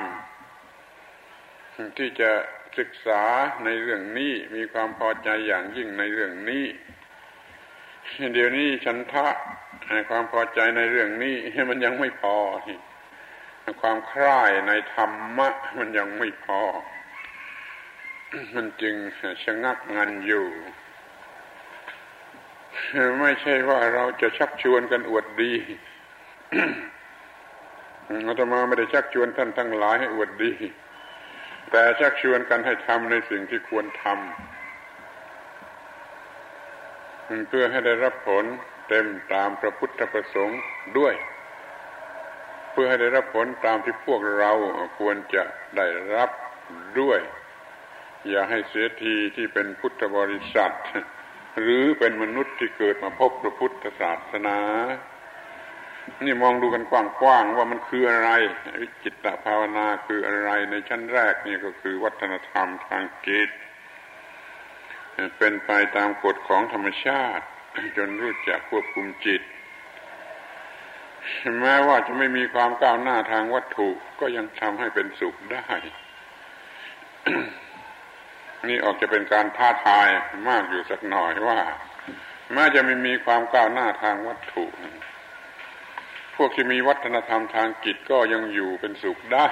ที่จะศึกษาในเรื่องนี้มีความพอใจอย่างยิ่งในเรื่องนี้เดี๋ยวนี้ฉันทะความพอใจในเรื่องนี้มันยังไม่พอความใคร่ในธรรมะมันยังไม่พอมันจึงชะงักงันอยู่ไม่ใช่ว่าเราจะชักชวนกันอวดดีอาตมาไม่ได้ชักชวนท่านทั้งหลายให้อวดดีแต่ชักชวนกันให้ทำในสิ่งที่ควรทำเพื่อให้ได้รับผลเต็มตามพระพุทธประสงค์ด้วยเพื่อให้ได้รับผลตามที่พวกเราควรจะได้รับด้วยอย่าให้เสียทีที่เป็นพุทธบริษัทหรือเป็นมนุษย์ที่เกิดมาพบพระพุทธศาสนานี่มองดูกันกว้างๆว่ามันคืออะไรวิจิตตภาวนาคืออะไรในชั้นแรกนี่ก็คือวัฒนธรรมทางจิตเป็นไปตามกฎของธรรมชาติจนรู้จักควบคุมจิตแม้ว่าจะไม่มีความก้าวหน้าทางวัตถุก็ยังทำให้เป็นสุขได้ นี่ออกจะเป็นการท้าทายมากอยู่สักหน่อยว่าแม้จะไม่มีความก้าวหน้าทางวัตถุพวกที่มีวัฒนธรรมทางจิตก็ยังอยู่เป็นสุขได้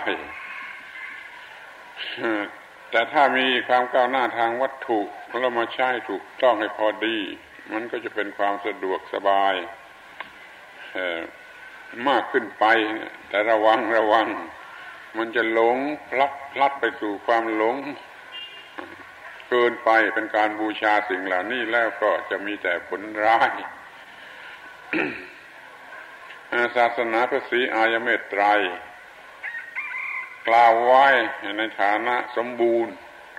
แต่ถ้ามีความก้าวหน้าทางวัตถุแล้วมาใช้ถูกต้องให้พอดีมันก็จะเป็นความสะดวกสบายมากขึ้นไปแต่ระวังมันจะหลงพลัดไปสู่ความหลงเกินไปเป็นการบูชาสิ่งเหล่านี้แล้วก็จะมีแต่ผลร้าย ศาสนาพระศรีอริยเมตไตรกล่าวไว้ในฐานะสมบูรณ์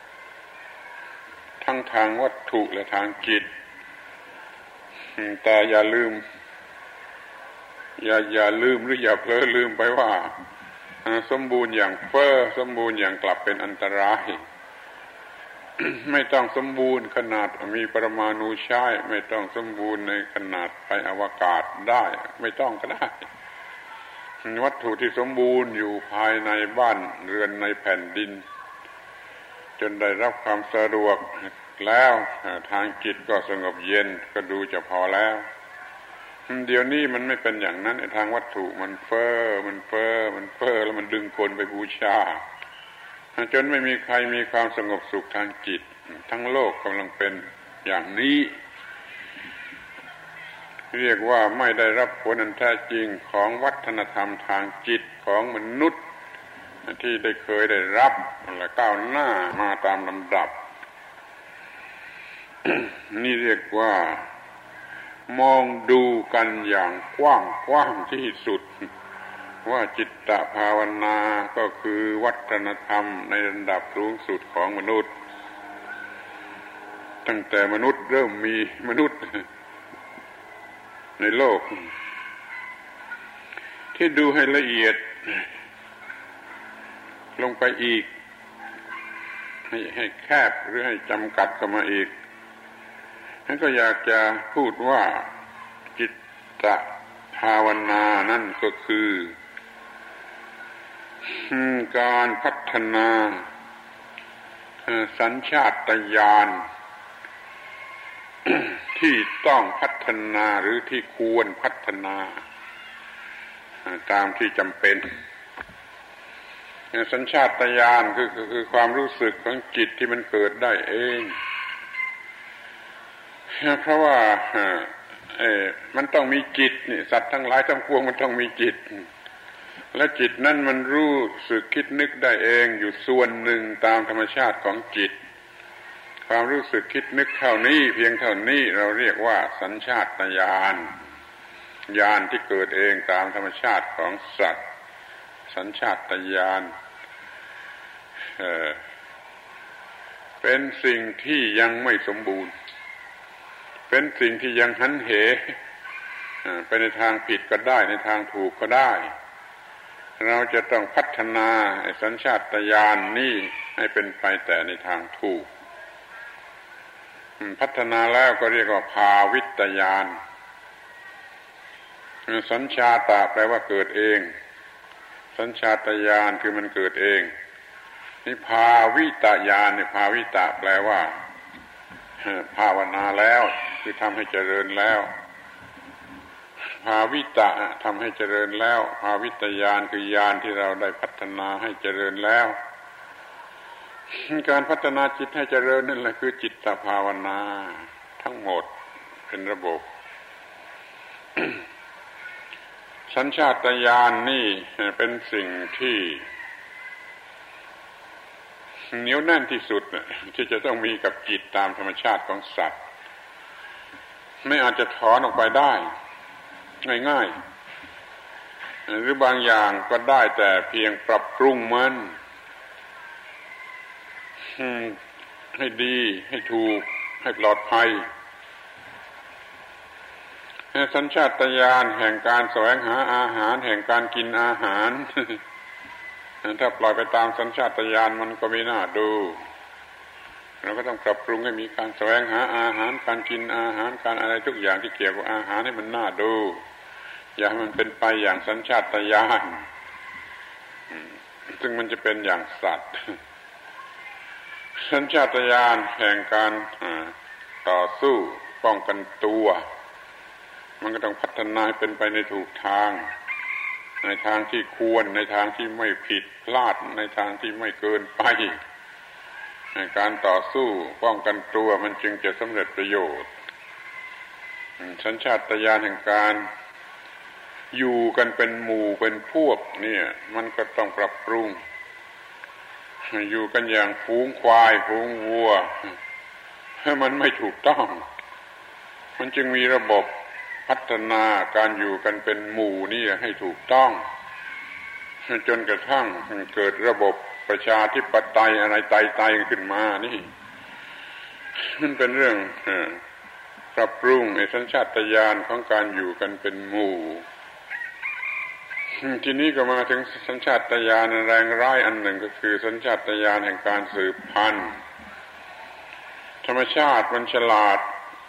ทั้งทางวัตถุและทางจิตแต่อย่าลืมหรืออย่าเผลอลืมไปว่าสมบูรณ์อย่างเฟ้อสมบูรณ์อย่างกลับเป็นอันตราย ไม่ต้องสมบูรณ์ขนาดมีปรมาณูใช้ไม่ต้องสมบูรณ์ในขนาดไปอวกาศได้ไม่ต้องก็ได้วัตถุที่สมบูรณ์อยู่ภายในบ้านเรือนในแผ่นดินจนได้รับความสะดวกแล้วทางจิตก็สงบเย็นก็ดูจะพอแล้วเดี๋ยวนี้มันไม่เป็นอย่างนั้นทางวัตถุมันเฟ้อแล้วมันดึงคนไปบูชาจนไม่มีใครมีความสงบสุขทางจิตทั้งโลกกำลังเป็นอย่างนี้เรียกว่าไม่ได้รับผลอันแท้จริงของวัฒนธรรมทางจิตของมนุษย์ที่เคยได้รับและก้าวหน้ามาตามลำดับ นี่เรียกว่ามองดูกันอย่างกว้างที่สุดว่าจิตตภาวนาก็คือวัฒนธรรมในระดับสูงสุดของมนุษย์ตั้งแต่มนุษย์เริ่มมีมนุษย์ในโลกที่ดูให้ละเอียดลงไปอีกให้แคบหรือให้จำกัดเข้ามาอีกฉันก็อยากจะพูดว่าจิตตภาวนานั่นก็คือการพัฒนาสัญชาตญาณที่ต้องพัฒนาหรือที่ควรพัฒนาตามที่จำเป็นสัญชาตญาณคือความรู้สึกของจิตที่มันเกิดได้เองเพราะว่ามันต้องมีจิตนี่สัตว์ทั้งหลายทั้งปวงมันต้องมีจิตและจิตนั้นมันรู้สึกคิดนึกได้เองอยู่ส่วนหนึ่งตามธรรมชาติของจิตความรู้สึกคิดนึกเท่านี้เพียงเท่านี้เราเรียกว่าสัญชาตญาณญาณที่เกิดเองตามธรรมชาติของสัตว์สัญชาตญาณเป็นสิ่งที่ยังไม่สมบูรณ์เป็นสิ่งที่ยังหันเหไปในทางผิดก็ได้ในทางถูกก็ได้เราจะต้องพัฒนาสัญชาตญาณนี้ให้เป็นไปแต่ในทางถูกพัฒนาแล้วก็เรียกว่าภาวิตญาณสัญชาตะแปลว่าเกิดเองสัญชาตญาณคือมันเกิดเองนี่ภาวิตญาณนี่ภาวิตะแปลว่าภาวนาแล้วคือทำให้เจริญแล้วภาวิตะทำให้เจริญแล้วภาวิตญาณคือญาณที่เราได้พัฒนาให้เจริญแล้วการพัฒนาจิตให้เจริญนั่นแหละคือจิตตภาวนาทั้งหมดเป็นระบบ สัญชาตญาณนี่เป็นสิ่งที่เหนียวแน่นที่สุดที่จะต้องมีกับจิตตามธรรมชาติของสัตว์ไม่อาจจะถอนออกไปได้ง่ายๆหรือบางอย่างก็ได้แต่เพียงปรับปรุงมันให้ดีให้ถูกให้ปลอดภัยสัญชาตญาณแห่งการแสวงหาอาหารแห่งการกินอาหารถ้าปล่อยไปตามสัญชาตญาณมันก็ไม่น่าดูเราก็ต้องปรับปรุงให้มีการแสวงหาอาหารการกินอาหารการอะไรทุกอย่างที่เกี่ยวกับอาหารให้มันน่าดูอย่าให้มันเป็นไปอย่างสัญชาตญาณซึ่งมันจะเป็นอย่างสัตว์สัญชาตญาณแห่งการต่อสู้ป้องกันตัวมันก็ต้องพัฒนาให้เป็นไปในถูกทางในทางที่ควรในทางที่ไม่ผิดพลาดในทางที่ไม่เกินไปในการต่อสู้ป้องกันตัวมันจึงจะสำเร็จประโยชน์สัญชาตญาณแห่งการอยู่กันเป็นหมู่เป็นพวกเนี่ยมันก็ต้องปรับปรุงอยู่กันอย่างฝูงควายฝูงวัวให้มันไม่ถูกต้องมันจึงมีระบบพัฒนาการอยู่กันเป็นหมู่นี่ให้ถูกต้องจนกระทั่งเกิดระบบประชาธิปไตยอะไรไต่ๆขึ้นมานี่มันเป็นเรื่องปรับปรุงสัญชาตญาณของการอยู่กันเป็นหมู่ทีนี้ก็มาถึงสัญชาตญาณแรงร้ายอันหนึ่งก็คือสัญชาตญาณแห่งการสืบพันธุ์ธรรมชาติมันฉลาด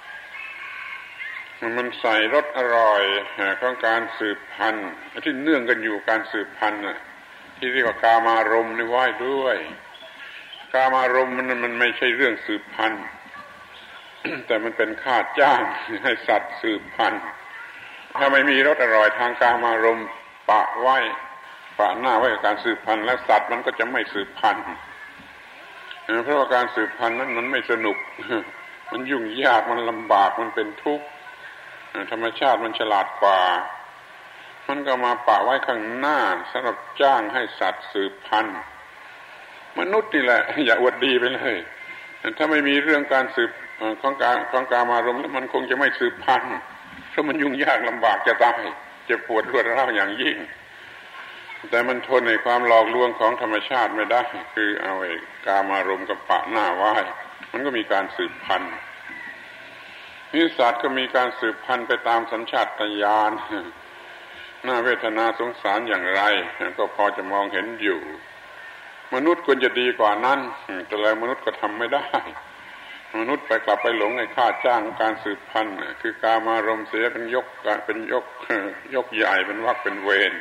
มันใส่รสอร่อยของการสืบพันธุ์ที่เนื่องกันอยู่การสืบพันธุ์ที่เรียกว่ากามารมณ์นี่ไว้ด้วยกามารมณ์มันไม่ใช่เรื่องสืบพันธุ์ แต่มันเป็นค่าจ้างให้สัตว์สืบพันธุ์ถ้าไม่มีรสอร่อยทางกามารมณ์ปะหน้าไว้กับการสืบพันธุ์แล้วสัตว์มันก็จะไม่สืบพันธุ์เพราะว่าการสืบพันธุ์นั้นมันไม่สนุกมันยุ่งยากมันลำบากมันเป็นทุกข์ธรรมชาติมันฉลาดกว่ามันก็มาปะไว้ข้างหน้าสำหรับจ้างให้สัตว์สืบพันธุ์มนุษย์นี่แหละอย่าอวดดีไปเลยถ้าไม่มีเรื่องการสืบของกามารมณ์แล้วมันคงจะไม่สืบพันธุ์เพราะมันยุ่งยากลำบากจะตายจะปวดรวดร้าวอย่างยิ่งแต่มันทนในความหลอกลวงของธรรมชาติไม่ได้คือเอาไอ้กามารมณ์กับปะหน้าไว้มันก็มีการสืบพันธุ์นี่สัตว์ก็มีการสืบพันธุ์ไปตามสัญชาตญาณน่าเวทนาสงสารอย่างไรก็พอจะมองเห็นอยู่มนุษย์ควรจะดีกว่านั้นแต่แล้วมนุษย์ก็ทำไม่ได้มนุษย์ไปกลับไปหลงในค่าจ้างการสืบพันธุ์คือกามารมณ์เสียเป็นยกใหญ่เป็นวรรคเป็นเวร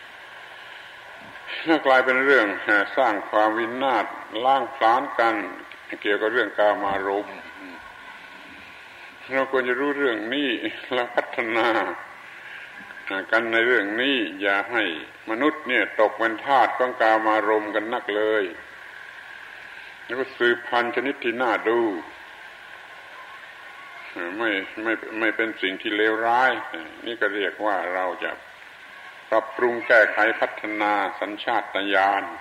กลายเป็นเรื่องสร้างความวินาศล้างผลาญกันเกี่ยวกับเรื่องกามารมณ์เราควรจะรู้เรื่องนี้แล้วพัฒนากันในเรื่องนี้อย่าให้มนุษย์เนี่ยตกเป็นทาสของกามารมณ์กันนักเลยแล้วก็สืบพันธุ์ชนิดที่น่าดูไม่เป็นสิ่งที่เลวร้ายนี่ก็เรียกว่าเราจะปรับปรุงแก้ไขพัฒนาสัญชาตญาณ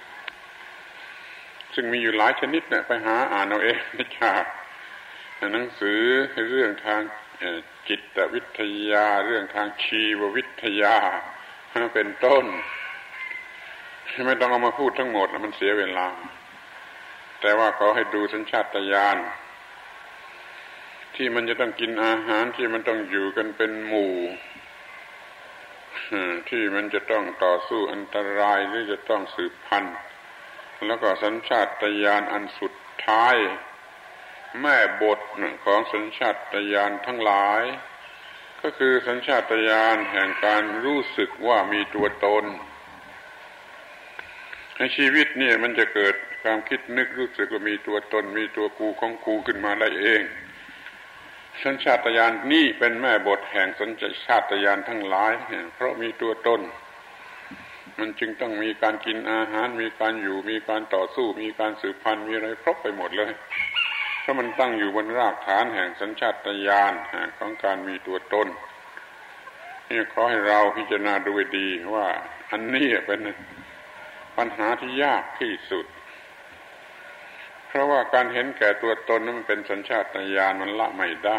ซึ่งมีอยู่หลายชนิดเนี่ยไปหาอ่านเอาเองจากหนังสือเรื่องทางจิตวิทยาเรื่องทางชีววิทยาเป็นต้นไม่ต้องเอามาพูดทั้งหมดมันเสียเวลาแต่ว่าเขาให้ดูสัญชาตญาณที่มันจะต้องกินอาหารที่มันต้องอยู่กันเป็นหมู่ที่มันจะต้องต่อสู้อันตรายหรือจะต้องสืบพันธุ์แล้วก็สัญชาตญาณอันสุดท้ายแม่บทของสัญชาตญาณทั้งหลายก็คือสัญชาตญาณแห่งการรู้สึกว่ามีตัวตนในชีวิตเนี่ยมันจะเกิดความคิดนึกรู้สึกว่ามีตัวตนมีตัวกูของกูขึ้นมาได้เองสัญชาตญาณนี่เป็นแม่บทแห่งสัญชาตญาณทั้งหลายเพราะมีตัวตนมันจึงต้องมีการกินอาหารมีการอยู่มีการต่อสู้มีการสืบพันธุ์มีอะไรครบไปหมดเลยเพราะมันตั้งอยู่บนรากฐานแห่งสัญชาตญาณของการมีตัวตนนี่ขอให้เราพิจารณาดูดีว่าอันนี้เป็นปัญหาที่ยากที่สุดเพราะว่าการเห็นแก่ตัวตนนั้นมันเป็นสัญชาตญาณมันละไม่ได้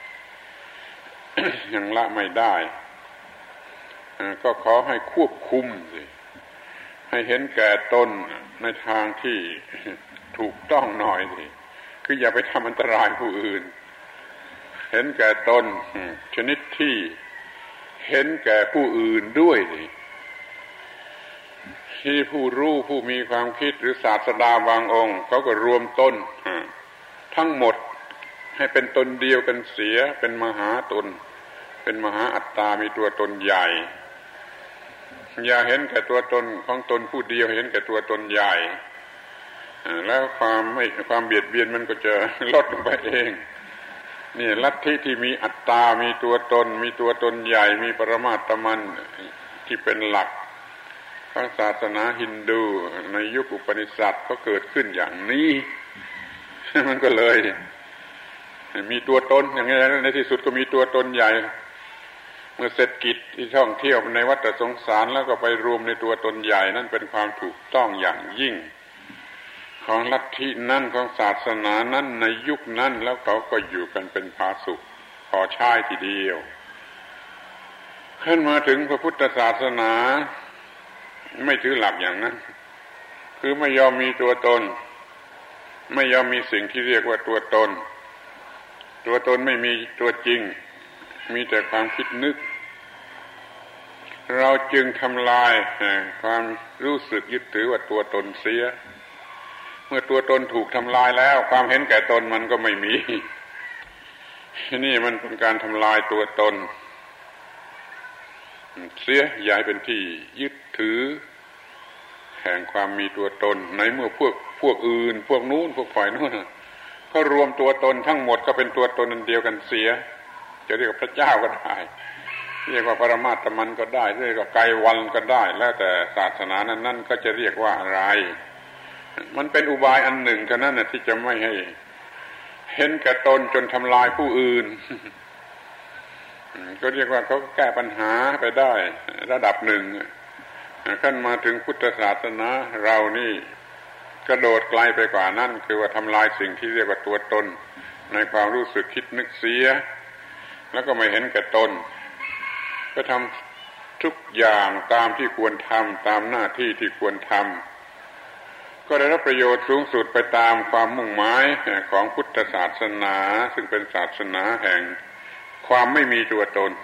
ยังละไม่ได้ก็ขอให้ควบคุมสิให้เห็นแก่ตนในทางที่ถูกต้องหน่อยสิคืออย่าไปทำอันตรายผู้อื่นเห็นแก่ตนชนิดที่เห็นแก่ผู้อื่นด้วยสิที่ผู้รู้ผู้มีความคิดหรือศาสดาบางองค์เขาก็รวมตนทั้งหมดให้เป็นตนเดียวกันเสียเป็นมหาตนเป็นมหาอัตตามีตัวตนใหญ่อย่าเห็นแก่ตัวตนของตนผู้เดียวเห็นแก่ตัวตนใหญ่แล้วความเบียดเบียนมันก็จะลดลงไปเองนี่ลัทธิที่มีอัตตามีตัวตนมีตัวตนใหญ่มีปรมาตมันที่เป็นหลักของศาสนาฮินดูในยุคอุปนิษัทก็เกิดขึ้นอย่างนี้มันก็เลยมีตัวตนอย่างนี้ในที่สุดก็มีตัวตนใหญ่เมื่อเสร็จกิจที่ท่องเที่ยวในวัฏสงสารแล้วก็ไปรวมในตัวตนใหญ่นั่นเป็นความถูกต้องอย่างยิ่งของลัทธินั้นของศาสนานั้นในยุคนั้นแล้วเขาก็อยู่กันเป็นผาสุกพอใช้ทีเดียวขึ้นมาถึงพระพุทธศาสนาไม่ถือหลักอย่างนั้นคือไม่ยอมมีตัวตนไม่ยอมมีสิ่งที่เรียกว่าตัวตนตัวตนไม่มีตัวจริงมีแต่ความคิดนึกเราจึงทำลายความรู้สึกยึดถือว่าตัวตนเสียเมื่อตัวตนถูกทำลายแล้วความเห็นแก่ตนมันก็ไม่มีนี่มันเป็นการทำลายตัวตนเสียย้ายเป็นที่ยึดถือแห่งความมีตัวตนในเมื่อพวกอื่นพวกนู้นพวกฝ่ายนู้นก็รวมตัวตนทั้งหมดก็เป็นตัวตนอันเดียวกันเสียจะเรียกว่าพระเจ้าก็ได้เรียกว่าปรมาตมันก็ได้เรียกว่าไกรวันก็ได้แล้วแต่ศาสนานั้นก็จะเรียกว่าอะไรมันเป็นอุบายอันหนึ่งเท่านั้นที่จะไม่ให้เห็นแก่ตนจนทำลายผู้อื่นก็เรียกว่าเขาแก้ปัญหาไปได้ระดับหนึ่งขั้นมาถึงพุทธศาสนาเรานี่กระโดดไกลไปกว่านั้นคือว่าทำลายสิ่งที่เรียกว่าตัวตนในความรู้สึกคิดนึกเสียแล้วก็ไม่เห็นแก่ตนก็ทำทุกอย่างตามที่ควรทำตามหน้าที่ที่ควรทำก็ได้รับประโยชน์สูงสุดไปตามความมุ่งหมายของพุทธศาสนาซึ่งเป็นศาสนาแห่งความไม่มีตัวตน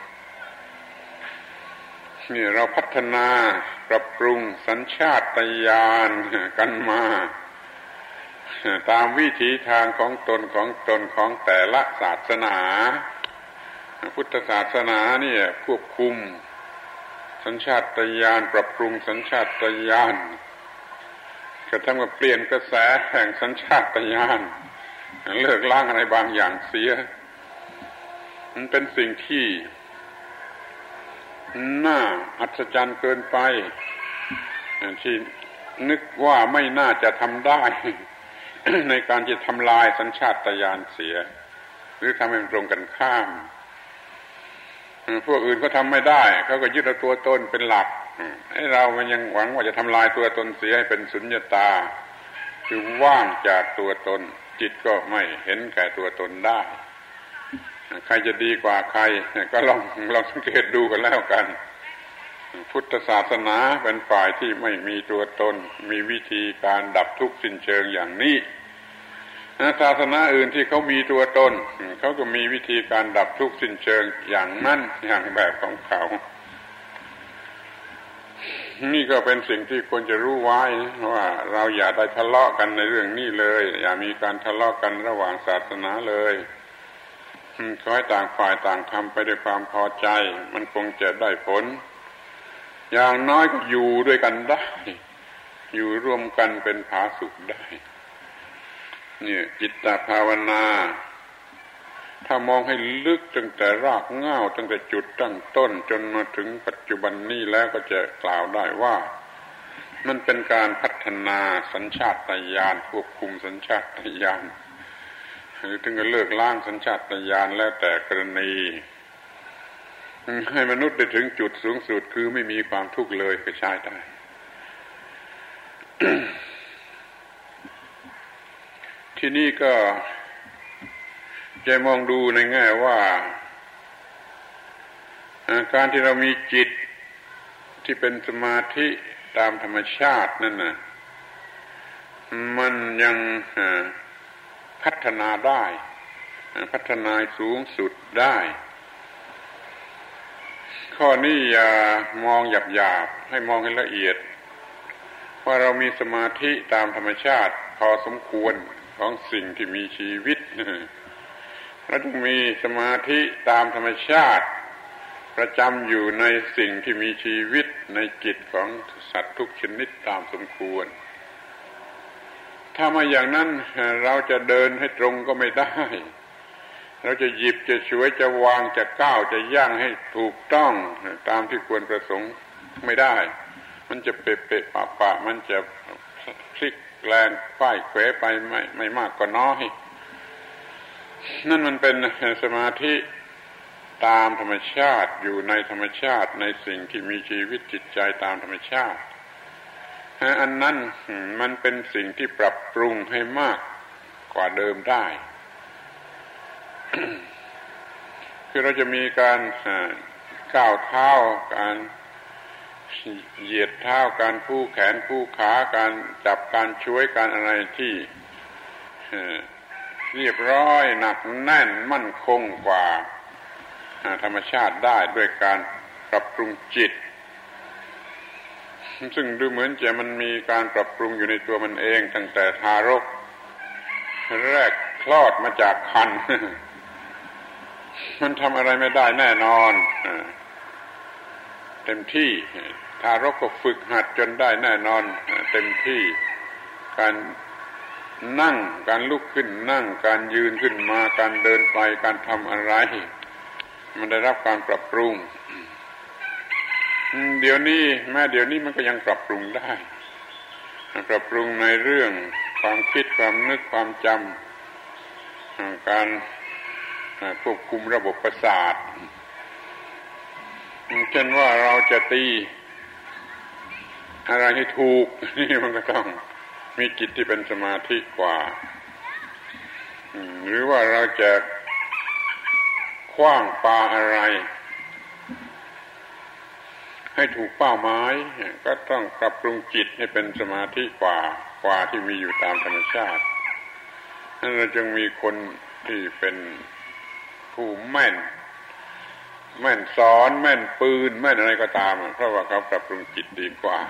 นี่เราพัฒนาปรับปรุงสัญชาตญาณกันมาตามวิถีทางของตนของแต่ละศาสนาพุทธศาสนาเนี่ยควบคุมสัญชาตญาณปรับปรุงสัญชาตญาณกระทั่งว่าเปลี่ยนกระแสแห่งสัญชาตญาณเลิกล้างอะไรบางอย่างเสียมันเป็นสิ่งที่น่าอัศจรรย์เกินไปที่นึกว่าไม่น่าจะทำได้ ในการจะทำลายสัญชาตญาณเสียหรือทำให้มันตรงกันข้ามพวกอื่นก็ทำไม่ได้เขาก็ยึดเอาตัวตนเป็นหลักให้เรามันยังหวังว่าจะทำลายตัวตนเสียให้เป็นสุญญตาคือว่างจากตัวตนจิตก็ไม่เห็นแก่ตัวตนได้ใครจะดีกว่าใครก็ลองสังเกตดูกันแล้วกันพุทธศาสนาเป็นฝ่ายที่ไม่มีตัวตนมีวิธีการดับทุกข์สิ้นเชิงอย่างนี้ศาสนาอื่นที่เขามีตัวตนเขาก็มีวิธีการดับทุกข์สิ้นเชิงอย่างนั้นอย่างแบบของเขานี่ก็เป็นสิ่งที่ควรจะรู้ไว้ว่าเราอย่าได้ทะเลาะกันในเรื่องนี้เลยอย่ามีการทะเลาะกันระหว่างศาสนาเลยขอให้ต่างฝ่ายต่างทำไปด้วยความพอใจมันคงจะได้ผลอย่างน้อยก็อยู่ด้วยกันได้อยู่ร่วมกันเป็นผาสุกได้เนี่ยจิตตภาวนาถ้ามองให้ลึกตั้งแต่รากเหง้าตั้งแต่จุดตั้งต้นจนมาถึงปัจจุบันนี้แล้วก็จะกล่าวได้ว่ามันเป็นการพัฒนาสัญชาตญาณควบคุมสัญชาตญาณหรือถึงจะเลิกล้างสัญชาตญาณแล้วแต่กรณีให้มนุษย์ได้ถึงจุดสูงสุดคือไม่มีความทุกข์เลยก็ใช้ได้ ที่นี่ก็จะมองดูในแง่ว่าการที่เรามีจิตที่เป็นสมาธิตามธรรมชาตินั่นน่ะมันยังพัฒนาได้พัฒนาสูงสุดได้ข้อนี้อย่ามองหยาบๆให้มองให้ละเอียดว่าเรามีสมาธิตามธรรมชาติพอสมควรของสิ่งที่มีชีวิตเราต้องมีสมาธิตามธรรมชาติประจำอยู่ในสิ่งที่มีชีวิตในจิตของสัตว์ทุกชนิดตามสมควรถ้ามาอย่างนั้นเราจะเดินให้ตรงก็ไม่ได้เราจะหยิบจะฉวยจะวางจะก้าวจะย่างให้ถูกต้องตามที่ควรประสงค์ไม่ได้มันจะเปะๆปะๆมันจะพลิกแรงฝ่ายเขวไปไม่มากก็น้อยนั่นมันเป็นสมาธิตามธรรมชาติอยู่ในธรรมชาติในสิ่งที่มีชีวิตจิตใจตามธรรมชาติอันนั้นมันเป็นสิ่งที่ปรับปรุงให้มากกว่าเดิมได้ คือเราจะมีการก้าวเท้าการเหยียดเท้าการคู่แขนคู่ขาการจับการช่วยการอะไรที่เรียบร้อยหนักแน่นมั่นคงกว่าธรรมชาติได้ด้วยการปรับปรุงจิตซึ่งดูเหมือนจะมันมีการปรับปรุงอยู่ในตัวมันเองตั้งแต่ทารกแรกคลอดมาจากครรภ์ มันทำอะไรไม่ได้แน่นอนเต็มที่ทารกก็ฝึกหัดจนได้แน่นอนเต็มที่การนั่งการลุกขึ้นนั่งการยืนขึ้นมาการเดินไปการทำอะไรมันได้รับการปรับปรุงเดี๋ยวนี้มันก็ยังปรับปรุงได้ปรับปรุงในเรื่องความคิดความนึกความจำการควบคุมระบบประสาทเช่นว่าเราจะตีอะไรให้ถูกนี่มันก็ต้องมีจิตที่เป็นสมาธิกว่าหรือว่าเราจะขว้างปาอะไรให้ถูกเป้าหมายก็ต้องปรับปรุงจิตให้เป็นสมาธิกว่าที่มีอยู่ตามธรรมชาตินั้นเราจึงมีคนที่เป็นผู้แม่นสอนแม่นปืนแม่นอะไรก็ตามเพราะว่าเขาปรับปรุงจิตดีกว่า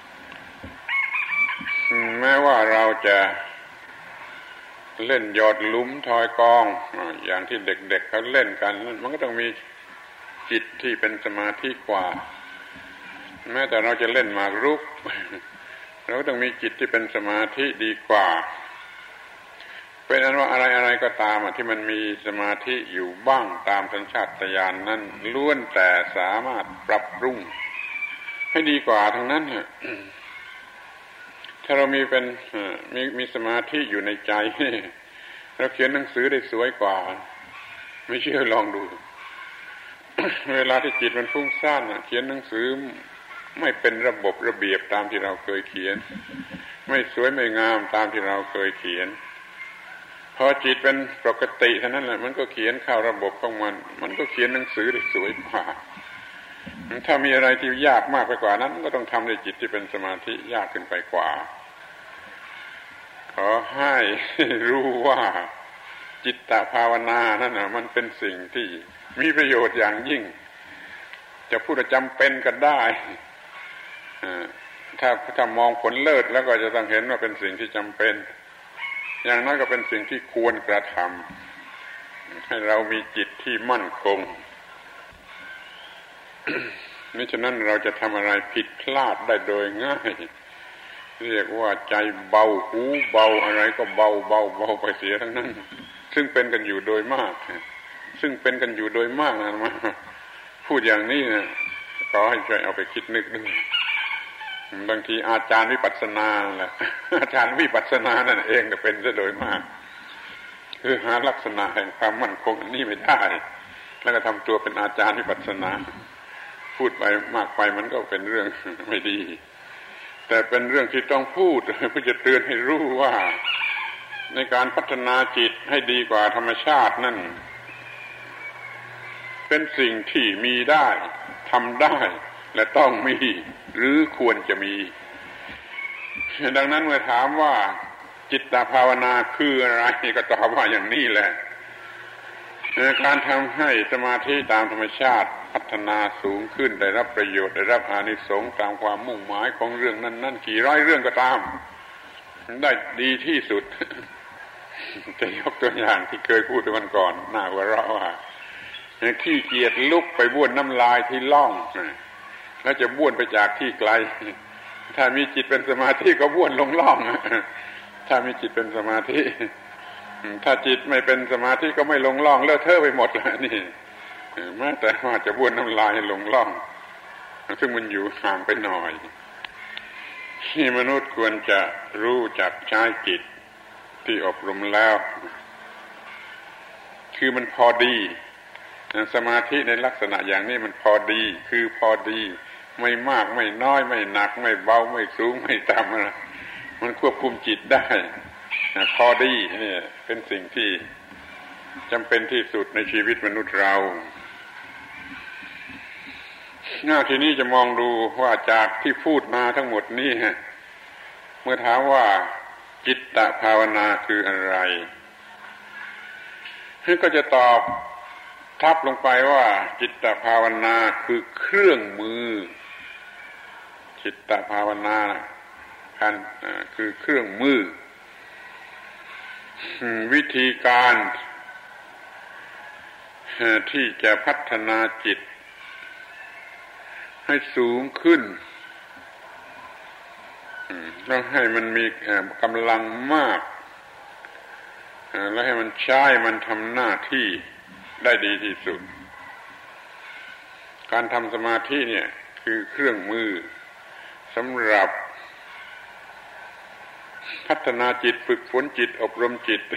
แม้ว่าเราจะเล่นหยอดหลุมทอยกองอย่างที่เด็กๆเขาเล่นกันมันก็ต้องมีจิตที่เป็นสมาธิกว่าแม้แต่เราจะเล่นหมากรุกเราก็ต้องมีจิตที่เป็นสมาธิดีกว่าเป็นอันว่าอะไรก็ตามที่มันมีสมาธิอยู่บ้างตามสัญชาตญาณนั้นล้วนแต่สามารถปรับปรุงให้ดีกว่าทั้งนั้นเนี่ยถ้าเรามีสมาธิอยู่ในใจเราเขียนหนังสือได้สวยกว่าไม่เชื่อลองดู เวลาที่จิตมันฟุ้งซ่านเขียนหนังสือไม่เป็นระบบระเบียบตามที่เราเคยเขียนไม่สวยไม่งามตามที่เราเคยเขียนพอจิตเป็นปกติเท่านั้นแหละมันก็เขียนเข้าระบบของมันก็เขียนหนังสือได้สวยกว่าถ้ามีอะไรที่ยากมากไปกว่านั้นก็ต้องทำในจิตที่เป็นสมาธิยากขึ้นไปกว่าขอให้รู้ว่าจิตตภาวนานั่นน่ะมันเป็นสิ่งที่มีประโยชน์อย่างยิ่งจะพูดว่าจำเป็นก็ได้ถ้ามองผลเลิศแล้วก็จะต้องเห็นว่าเป็นสิ่งที่จำเป็นอย่างน้อยก็เป็นสิ่งที่ควรกระทำให้เรามีจิตที่มั่นคง นี่ฉะนั้นเราจะทำอะไรผิดพลาดได้โดยง่ายเรียกว่าใจเบาหูเบาอะไรก็เบาไปเสียทั้งนั้นซึ่งเป็นกันอยู่โดยมากนะมาพูดอย่างนี้นะขอให้ช่วยเอาไปคิดนึกด้วยบางทีอาจารย์วิปัสสนาแหละอาจารย์วิปัสสนานั่นเองก็เป็นซะโดยมากคือหาลักษณะแห่งความมั่นคงอันนี้ไม่ได้แล้วก็ทำตัวเป็นอาจารย์วิปัสสนาพูดไปมากไปมันก็เป็นเรื่องไม่ดีแต่เป็นเรื่องที่ต้องพูดเพื่อจะเตือนให้รู้ว่าในการพัฒนาจิตให้ดีกว่าธรรมชาตินั่นเป็นสิ่งที่มีได้ทำได้และต้องมีหรือควรจะมีดังนั้นเมื่อถามว่าจิตตภาวนาคืออะไรก็ตอบว่าอย่างนี้แหละการทำให้สมาธิตามธรรมชาติพัฒนาสูงขึ้นได้รับประโยชน์ได้รับอานิสงส์ตามความมุ่งหมายของเรื่องนั้นกี่ร้อยเรื่องก็ตามได้ดีที่สุดจะยกตัวอย่างที่เคยพูดวันก่อนน่าหัวเราะว่าขี้เกียจลุกไปบ้วนน้ำลายที่ล่องแล้วจะบ้วนไปจากที่ไกลถ้ามีจิตเป็นสมาธิก็บ้วนลงล่องถ้ามีจิตเป็นสมาธิถ้าจิตไม่เป็นสมาธิก็ไม่ลงล่องเลอะเทอะไปหมดแล้วนี่แม้แต่ว่าจะบ้วนน้ำลายลงล่องซึ่งมันอยู่ห่างไปหน่อยที่มนุษย์ควรจะรู้จักใช้จิตที่อบรมแล้วคือมันพอดีสมาธิในลักษณะอย่างนี้มันพอดีคือพอดีไม่มากไม่น้อยไม่หนักไม่เบาไม่สูงไม่ต่ำอะไรมันควบคุมจิตได้พอดีนี่เป็นสิ่งที่จำเป็นที่สุดในชีวิตมนุษย์เราทีนี้จะมองดูว่าจากที่พูดมาทั้งหมดนี้เมื่อถามว่าจิตตภาวนาคืออะไรก็จะตอบทับลงไปว่าจิตตภาวนาคือเครื่องมือจิตตภาวนาคือเครื่องมือวิธีการที่จะพัฒนาจิตให้สูงขึ้นต้องให้มันมีกำลังมากแล้วให้มันใช้มันทำหน้าที่ได้ดีที่สุดการทำสมาธิเนี่ยคือเครื่องมือสำหรับพัฒนาจิตฝึกฝนจิตอบรมจิต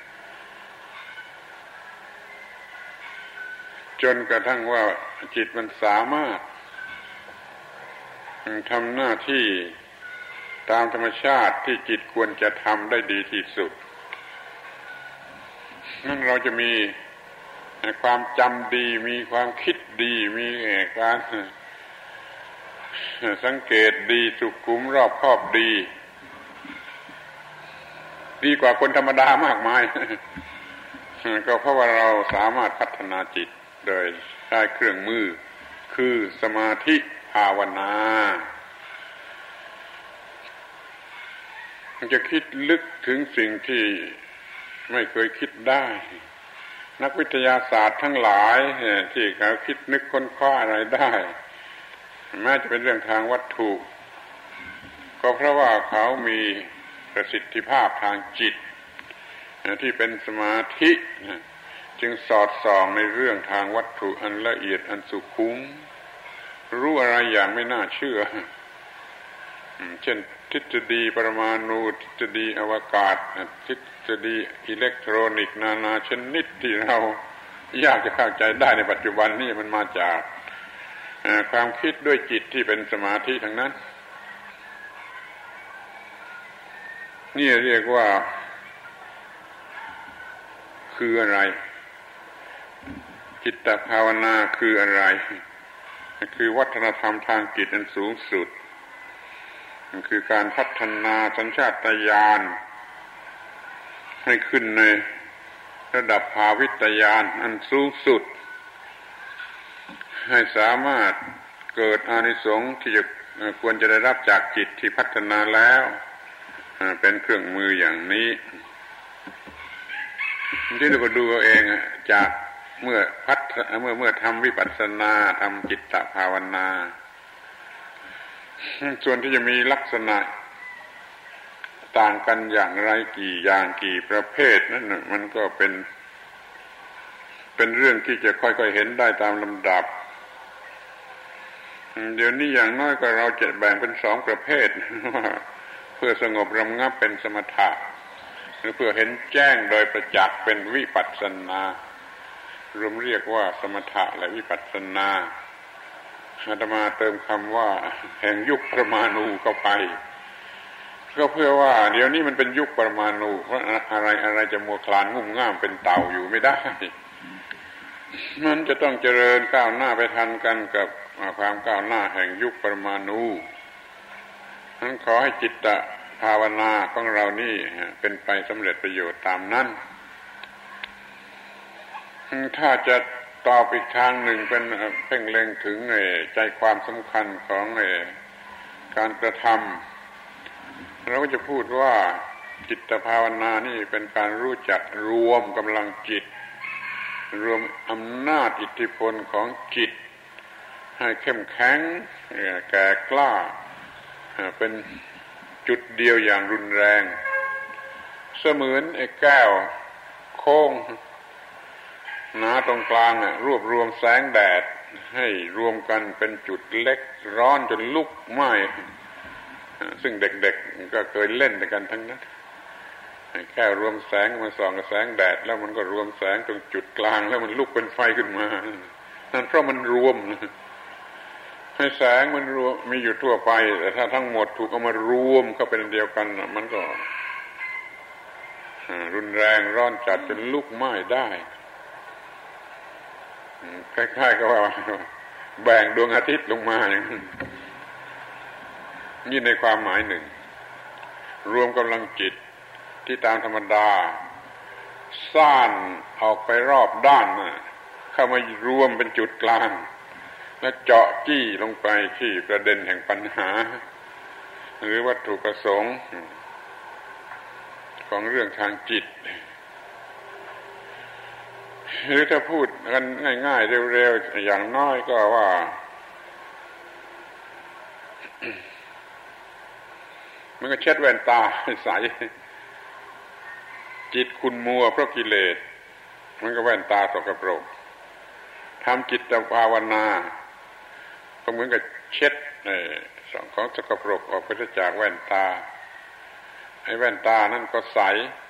จนกระทั่งว่าจิตมันสามารถทำหน้าที่ตามธรรมชาติที่จิตควรจะทำได้ดีที่สุดนั่นเราจะมีความจำดีมีความคิดดีมีการสังเกตดีสุขุมรอบคอบดีกว่าคนธรรมดามากมายก็เพราะว่าเราสามารถพัฒนาจิตโดยใช้เครื่องมือคือสมาธิภาวนาจะคิดลึกถึงสิ่งที่ไม่เคยคิดได้นักวิทยาศาสตร์ทั้งหลายที่เขาคิดนึกค้นคว้าอะไรได้แม้จะเป็นเรื่องทางวัตถุก็เพราะว่าเขามีประสิทธิภาพทางจิตที่เป็นสมาธิจึงสอดส่องในเรื่องทางวัตถุอันละเอียดอันสุขุมรู้อะไรอย่างไม่น่าเชื่อเช่นทฤษฎีปรมาณูทฤษฎีอวกาศทฤษฎีอิเล็กทรอนิกส์นานาชนิดที่เรายากจะเข้าใจได้ในปัจจุบันนี้มันมาจากความคิดด้วยจิตที่เป็นสมาธิทั้งนั้นนี่เรียกว่าคืออะไรจิตตภาวนาคืออะไรคือวัฒนธรรมทางจิตอันสูงสุดคือการพัฒนาสัญชาตญาณให้ขึ้นในระดับภาวิตญาณอันสูงสุดให้สามารถเกิดอานิสงส์ที่จะควรจะได้รับจากจิตที่พัฒนาแล้วเป็นเครื่องมืออย่างนี้ที่เราก็ดูเอาเองจากเมื่อทำวิปัสสนาทำจิตตภาวนาส่วนที่จะมีลักษณะต่างกันอย่างไรกี่อย่างกี่ประเภทนั่นมันก็เป็นเรื่องที่จะค่อยๆเห็นได้ตามลำดับเดี๋ยวนี้อย่างน้อยก็เราจะแบ่งเป็น2ประเภทเพื่อสงบระงับเป็นสมถะหรือเพื่อเห็นแจ้งโดยประจักษ์เป็นวิปัสสนารวมเรียกว่าสมถะและวิปัสสนาอาตมาเติมคำว่าแห่งยุคปรมาณูเข้าไปก็เพื่อว่าเดี๋ยวนี้มันเป็นยุคปรมาณูเพราะอะไรจะมัวคลานงุ่มง่ามเป็นเต่าอยู่ไม่ได้มันจะต้องเจริญก้าวหน้าไปทันกันกับความก้าวหน้าแห่งยุคปรมาณูนั้นขอให้จิตตภาวนาของเรานี่เป็นไปสำเร็จประโยชน์ตามนั้นถ้าจะตอบอีกทางหนึ่งเป็นเพ่งเล็งถึงใจความสำคัญของการกระทำเราก็จะพูดว่าจิตภาวนานี่เป็นการรู้จักรวมกำลังจิตรวมอำนาจอิทธิพลของจิตให้เข้มแข็งแก่กล้าเป็นจุดเดียวอย่างรุนแรงเสมือนไอ้แก้วโค้งหนาตรงกลางรวบรวมแสงแดดให้รวมกันเป็นจุดเล็กร้อนจนลุกไหม้ซึ่งเด็กๆก็เคยเล่นกันทั้งนั้นแค่รวมแสงมาส่องกับแสงแดดแล้วมันก็รวมแสงตรงจุดกลางแล้วมันลุกเป็นไฟขึ้นมานั่นเพราะมันรวมให้แสงมันรวมมีอยู่ทั่วไปแต่ถ้าทั้งหมดถูกเอามารวมเข้าเป็นเดียวกันมันก็รุนแรงร้อนจัดจนลุกไหม้ได้คล้ายๆกับว่าแบ่งดวงอาทิตย์ลงมาอย่างนั้นนี่ในความหมายหนึ่งรวมกำลังจิตที่ตามธรรมดาซ่านออกไปรอบด้านเข้ามารวมเป็นจุดกลางแล้วเจาะจี้ลงไปที่ประเด็นแห่งปัญหาหรือวัตถุประสงค์ของเรื่องทางจิตหรือถ้าพูดกันง่ายๆเร็วๆอย่างน้อยก็ว่ามันก็เช็ดแว่นตาใสจิตคุณมัวเพราะกิเลสมันก็แว่นตาสกปรกทำจิตภาวนาก็เหมือนกับเช็ดของสกปรกออกไปจากแว่นตาไอ้แว่นตานั่นก็ใส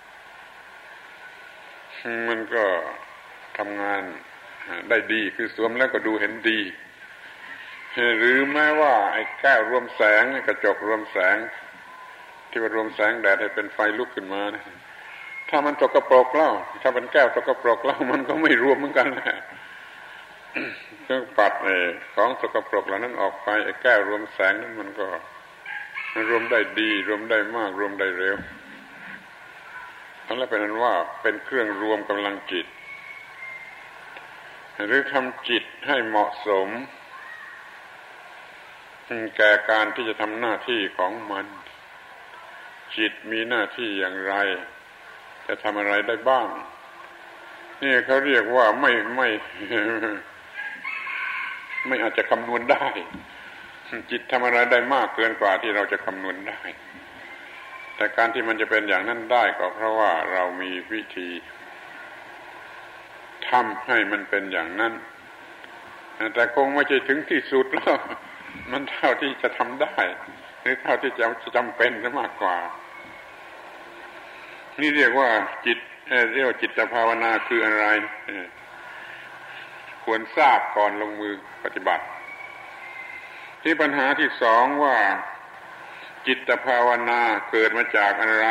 มันก็ทำงานได้ดีคือสวมแล้วก็ดูเห็นดีหรือแม้ว่าไอ้แก้วรวมแสงกระจกรวมแสงที่ว่ารวมแสงแดดให้เป็นไฟลุกขึ้นมาถ้ามันสกปรกแล้วถ้าเป็นแก้วสกปรกแล้วมันก็ไม่รวมเหมือนกันแหละต้องปัดของสกปรกเหล่านั้นออกไปไอ้แก้วรวมแสงนั้นมันก็รวมได้ดีรวมได้มากรวมได้เร็วนั่นแหละเป็นนั้นว่าเป็นเครื่องรวมกำลังจิตหรือทำจิตให้เหมาะสมแก่การที่จะทำหน้าที่ของมันจิตมีหน้าที่อย่างไรจะทำอะไรได้บ้างนี่เขาเรียกว่าไม่อาจจะคำนวณได้จิตทำอะไรได้มากเกินกว่าที่เราจะคำนวณได้แต่การที่มันจะเป็นอย่างนั้นได้ก็เพราะว่าเรามีวิธีทำให้มันเป็นอย่างนั้นแต่คงไม่ใช่ถึงที่สุดแล้วมันเท่าที่จะทำได้หรือเท่าที่จะจำเป็นมากกว่านี่เรียกว่าเรียกว่าจิตภาวนาคืออะไรควรทราบก่อนลงมือปฏิบัติที่ปัญหาที่สองว่าจิตภาวนาเกิดมาจากอะไร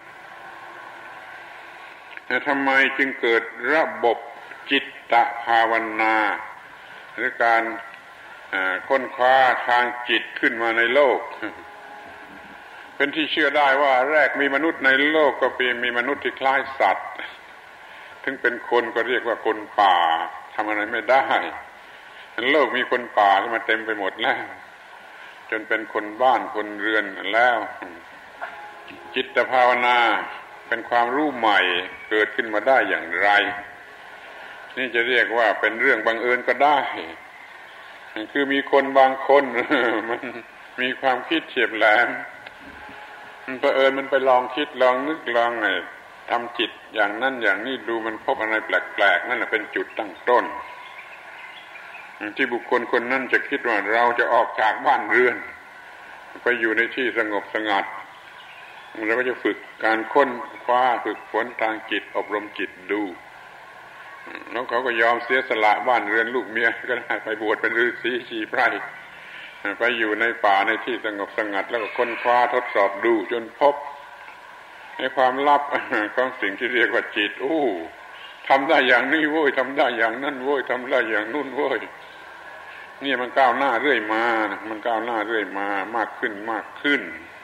ทำไมจึงเกิดระบบจิตภาวนาหรือการค้นคว้าทางจิตขึ้นมาในโลกเป็นที่เชื่อได้ว่าแรกมีมนุษย์ในโลกก็มีมนุษย์ที่คล้ายสัตว์ถึงเป็นคนก็เรียกว่าคนป่าทำอะไรไม่ได้โลกมีคนป่าขึ้นมาเต็มไปหมดแล้วจนเป็นคนบ้านคนเรือนแล้วจิตภาวนาเป็นความรู้ใหม่เกิดขึ้นมาได้อย่างไรนี่จะเรียกว่าเป็นเรื่องบังเอิญก็ได้คือมีคนบางคนมันมีความคิดเฉียบแหลมมันบังเอิญมันไปลองคิดลองนึกลองทำจิตอย่างนั้นอย่างนี้ดูมันพบอะไรแปลกๆนั่นแหละเป็นจุดตั้งต้นที่บุคคลคนนั้นจะคิดว่าเราจะออกจากบ้านเรือนไปอยู่ในที่สงบสงัดเราก็จะฝึกการค้นคว้าฝึกฝนทางจิตอบรมจิตดูแล้วเขาก็ยอมเสียสละบ้านเรือนลูกเมียก็ได้ไปบวชเป็นฤาษีชีไพรไปอยู่ในป่าในที่สงบสงัดแล้วก็ค้นคว้าทดสอบดูจนพบในความลับของสิ่งที่เรียกว่าจิตทำได้อย่างนี้โว้ยทำได้อย่างนั้นโว้ยทำได้อย่างนู้นโว้ยนี่มันก้าวหน้าเรื่อยมามันก้าวหน้าเรื่อยมามากขึ้นมากขึ้น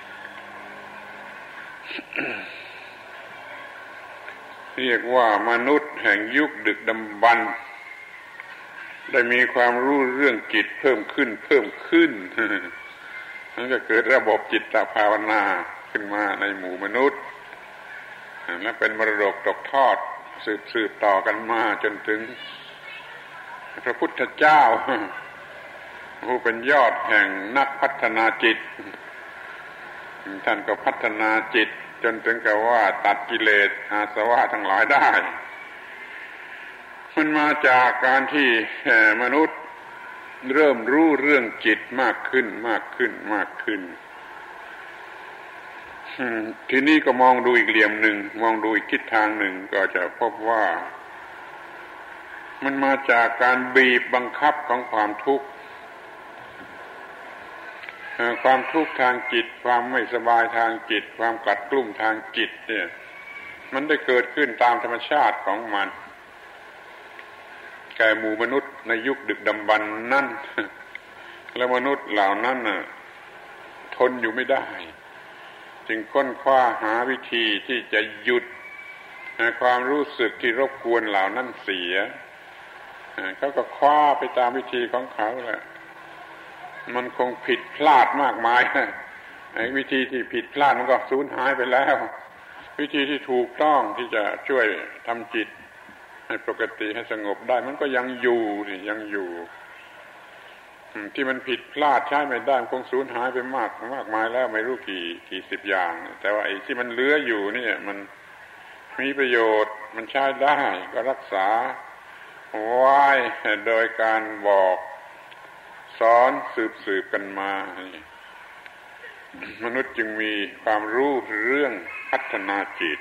เรียกว่ามนุษย์แห่งยุคดึกดำบรรพ์ได้มีความรู้เรื่องจิตเพิ่มขึ้นนั่นก็เกิดระบบจิตภาวนาขึ้นมาในหมู่มนุษย์และเป็นมรดกตกทอดสืบต่อกันมาจนถึงพระพุทธเจ้าผู้เป็นยอดแห่งนักพัฒนาจิตท่านก็พัฒนาจิตจนถึงกับว่าตัดกิเลสอาสวะทั้งหลายได้มันมาจากการที่มนุษย์เริ่มรู้เรื่องจิตมากขึ้นทีนี้ก็มองดูอีกเหลี่ยมหนึ่งมองดูอีกทิศทางหนึ่งก็จะพบว่ามันมาจากการบีบบังคับของความทุกข์ความทุกข์ทางจิตความไม่สบายทางจิตความกลัดกลุ้มทางจิตเนี่ยมันได้เกิดขึ้นตามธรรมชาติของมันแก่หมู่มนุษย์ในยุคดึกดำบรรพ์นั่นและมนุษย์เหล่านั้นทนอยู่ไม่ได้จึงค้นคว้าหาวิธีที่จะหยุดความรู้สึกที่รบกวนเหล่านั้นเสียเขาก็คว้าไปตามวิธีของเขาแหละมันคงผิดพลาดมากมายไอ้วิธีที่ผิดพลาดมันก็สูญหายไปแล้ววิธีที่ถูกต้องที่จะช่วยทำจิตให้ปกติให้สงบได้มันก็ยังอยู่ที่มันผิดพลาดใช้ไม่ได้คงสูญหายไปมากมายแล้วไม่รู้กี่สิบอย่างแต่ว่าไอ้ที่มันเหลืออยู่นี่มันมีประโยชน์มันใช้ได้ก็รักษาไว้โดยการบอกสอนสืบกันมามนุษย์จึงมีความรู้เรื่องพัฒนาจิต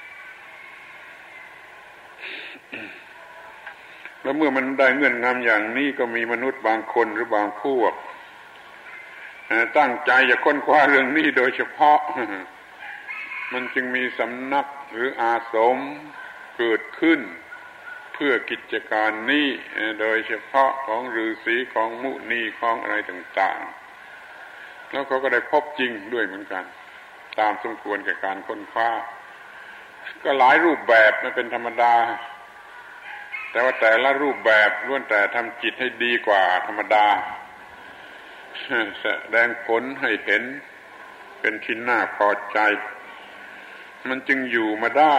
แล้วเมื่อมันได้เงื่อนงำอย่างนี้ก็มีมนุษย์บางคนหรือบางพวกตั้งใจจะค้นคว้าเรื่องนี้โดยเฉพาะมันจึงมีสำนักหรืออาสมเกิดขึ้นเพื่อกิจการนี้โดยเฉพาะของฤาษีของมุนีของอะไรต่างๆแล้วเขาก็ได้พบจริงด้วยเหมือนกันตามสมควรแก่การค้นคว้าก็หลายรูปแบบมันเป็นธรรมดาแต่ว่าแต่ละรูปแบบล้วนแต่ทำจิตให้ดีกว่าธรรมดาแสดงผลให้เห็นเป็นที่น่าพอใจมันจึงอยู่มาได้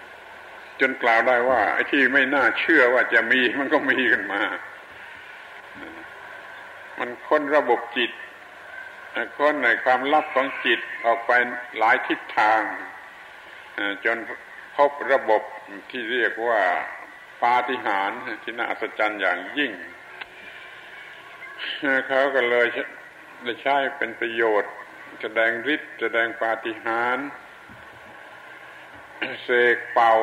จนกล่าวได้ว่าไอ้ที่ไม่น่าเชื่อว่าจะมีมันก็มีกันมามันค้นระบบจิตค้นในความลับของจิตออกไปหลายทิศทางจนพบระบบที่เรียกว่าปาฏิหาริย์ที่น่าอัศจรรย์อย่างยิ่งเขาก็เลยได้ใช้เป็นประโยชน์แสดงฤทธิ์แสดงปาฏิหาริย์เสกเป่า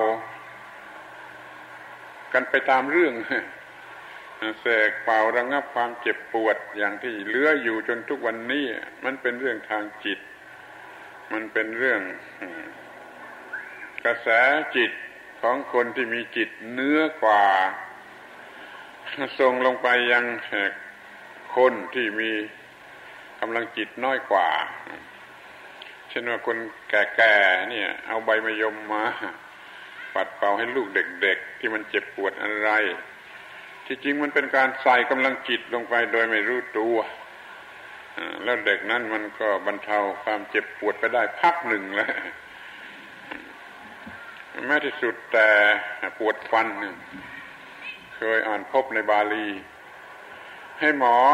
กันไปตามเรื่องเสกเป่าระงับความเจ็บปวดอย่างที่เหลืออยู่จนทุกวันนี้มันเป็นเรื่องทางจิตมันเป็นเรื่องกระแสจิตของคนที่มีจิตเหนือกว่าส่งลงไปยังคนที่มีกำลังจิตน้อยกว่าเช่นว่าคนแก่ๆเนี่ยเอาใบมะยมมาปัดเป่าให้ลูกเด็กๆที่มันเจ็บปวดอะไรที่จริงมันเป็นการใส่กำลังจิตลงไปโดยไม่รู้ตัวแล้วเด็กนั้นมันก็บรรเทาความเจ็บปวดไปได้พักหนึ่งแล้วแม้ที่สุดแต่ปวดฟันเคยอ่านพบในบาลีให้หมอ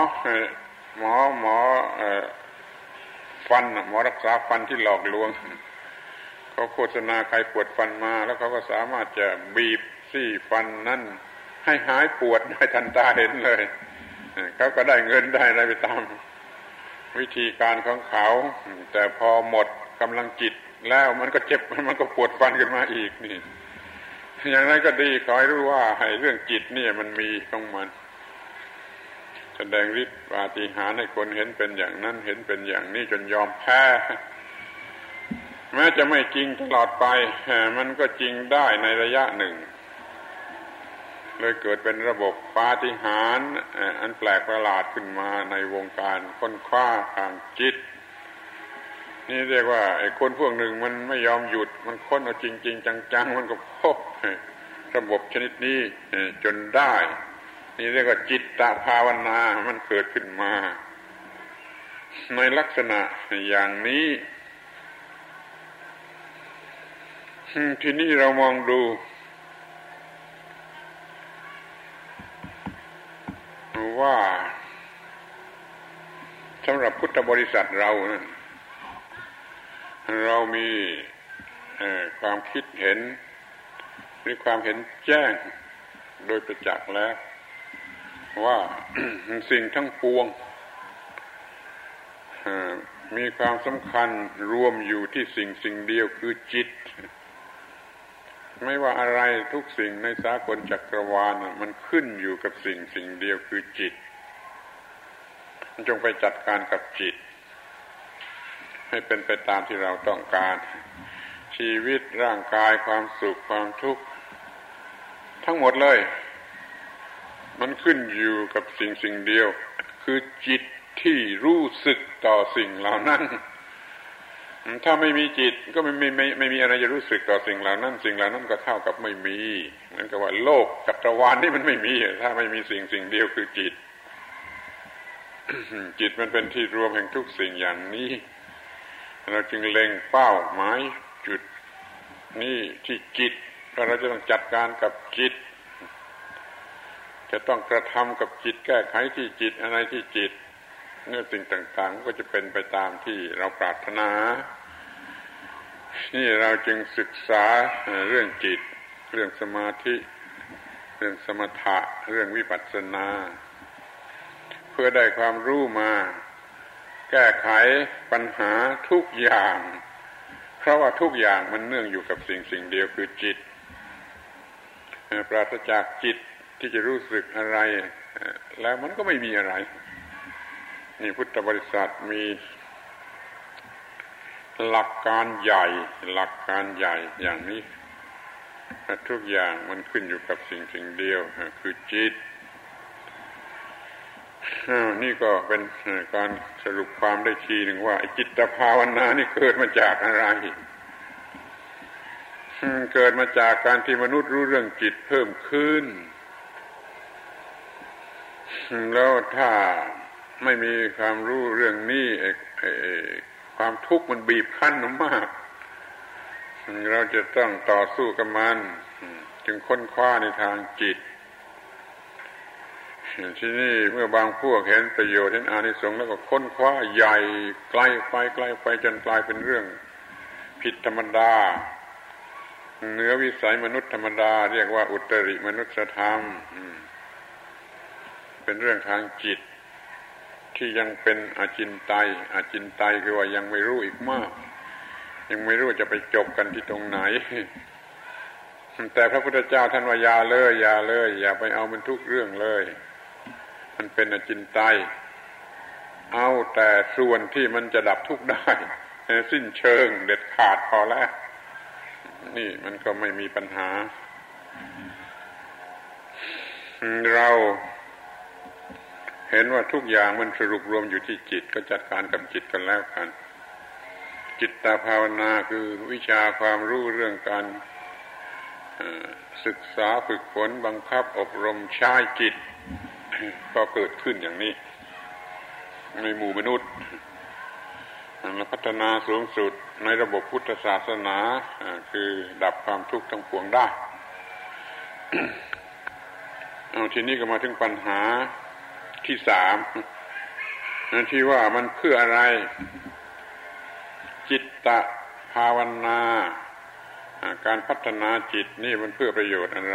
ฟันหมอรักษาฟันที่หลอกลวงเขาโฆษณาใครปวดฟันมาแล้วเขาก็สามารถจะบีบซี่ฟันนั้นให้หายปวดได้ทันตาเห็นเลยเขาก็ได้เงินได้อะไรไปตามวิธีการของเขาแต่พอหมดกำลังจิตแล้วมันก็เจ็บมันก็ปวดฟันขึ้นมาอีกนี่อย่างไรก็ดีขอให้รู้ว่าให้เรื่องจิตเนี่ยมันมีของมันแสดงฤทธิ์ปาฏิหาริย์ให้คนเห็นเป็นอย่างนั้นเห็นเป็นอย่างนี้จนยอมแพ้แม้จะไม่จริงตลอดไปมันก็จริงได้ในระยะหนึ่งเลยเกิดเป็นระบบปาฏิหาริย์อันแปลกประหลาดขึ้นมาในวงการค้นคว้าทางจิตนี่เรียกว่าไอ้คนพวกหนึ่งมันไม่ยอมหยุดมันค้นเอาจริงๆจังๆมันก็พบระบบชนิดนี้จนได้นี่เรียกว่าจิตตภาวนามันเกิดขึ้นมาในลักษณะอย่างนี้ทีนี้เรามองดูว่าสำหรับพุทธบริษัทเรามีความคิดเห็นหรือความเห็นแจ้งโดยประจักษ์แล้วว่า สิ่งทั้งปวงมีความสำคัญรวมอยู่ที่สิ่งเดียวคือจิตไม่ว่าอะไรทุกสิ่งในสากลจักรวาลมันขึ้นอยู่กับสิ่งเดียวคือจิตจงไปจัดการกับจิตให้เป็นไปตามที่เราต้องการชีวิตร่างกายความสุขความทุกข์ทั้งหมดเลยมันขึ้นอยู่กับสิ่งเดียวคือจิตที่รู้สึกต่อสิ่งเหล่านั้นถ้าไม่มีจิตก็ไม่มีอะไรจะรู้สึกต่อสิ่งเหล่านั้นสิ่งเหล่านั้นก็เท่ากับไม่มีเหมือนกับว่าโลกจักรวาลนี่มันไม่มีถ้าไม่มีสิ่งเดียวคือจิต จิตมันเป็นที่รวมแห่งทุกสิ่งอย่างนี้เราจึงเล็งเป้าหมายจุดนี้ที่จิตเราจะต้องจัดการกับจิตจะต้องกระทำกับจิตแก้ไขที่จิตอะไรที่จิตเนื้อสิ่งต่างๆก็จะเป็นไปตามที่เราปรารถนานี่เราจึงศึกษาเรื่องจิตเรื่องสมาธิเรื่องสมถะเรื่องวิปัสสนาเพื่อได้ความรู้มาแก้ไขปัญหาทุกอย่างเพราะว่าทุกอย่างมันเนื่องอยู่กับสิ่งเดียวคือจิตปราศจากจิตที่จะรู้สึกอะไรแล้วมันก็ไม่มีอะไรนี่พุทธบริษัทมีหลักการใหญ่อย่างนี้ทุกอย่างมันขึ้นอยู่กับสิ่งเดียวคือจิตนี่ก็เป็นการสรุปความได้ทีหนึ่งว่าจิตภาวนานี่เกิดมาจากอะไรเกิดมาจากการที่มนุษย์รู้เรื่องจิตเพิ่มขึ้นแล้วถ้าไม่มีความรู้เรื่องนี้ความทุกข์มันบีบคั้นมากเราจะต้องต่อสู้กับมันจึงค้นคว้าในทางจิตที่นี่เมื่อบางพวกเห็นประโยชน์เห็นอานิสงส์แล้วก็ค้นคว้าใหญ่ไกลไปจนกลายเป็นเรื่องผิดธรรมดาเหนือวิสัยมนุษย์ธรรมดาเรียกว่าอุตริมนุษยธรรมเป็นเรื่องทางจิตที่ยังเป็นอจินไตยคือว่ายังไม่รู้อีกมากยังไม่รู้จะไปจบกันที่ตรงไหนแต่พระพุทธเจ้าท่านว่าอย่าเลยอย่าไปเอามันทุกเรื่องเลยมันเป็นอจินไตยเอาแต่ส่วนที่มันจะดับทุกข์ได้สิ้นเชิงเด็ดขาดพอแล้วนี่มันก็ไม่มีปัญหาเราเห็นว่าทุกอย่างมันสรุปรวมอยู่ที่จิตก็จัดการกับจิตกันแล้วกันจิตตภาวนาคือวิชาความรู้เรื่องการศึกษาฝึกฝนบังคับอบรมใช้จิตก็เกิดขึ้นอย่างนี้ในหมู่มนุษย์และพัฒนาสูงสุดในระบบพุทธศาสนาคือดับความทุกข์ทั้งปวงได้ เอาทีนี้ก็มาถึงปัญหาที่สามที่ว่ามันเพื่ออะไรจิตตภาวนาการพัฒนาจิตนี่มันเพื่อประโยชน์อะไร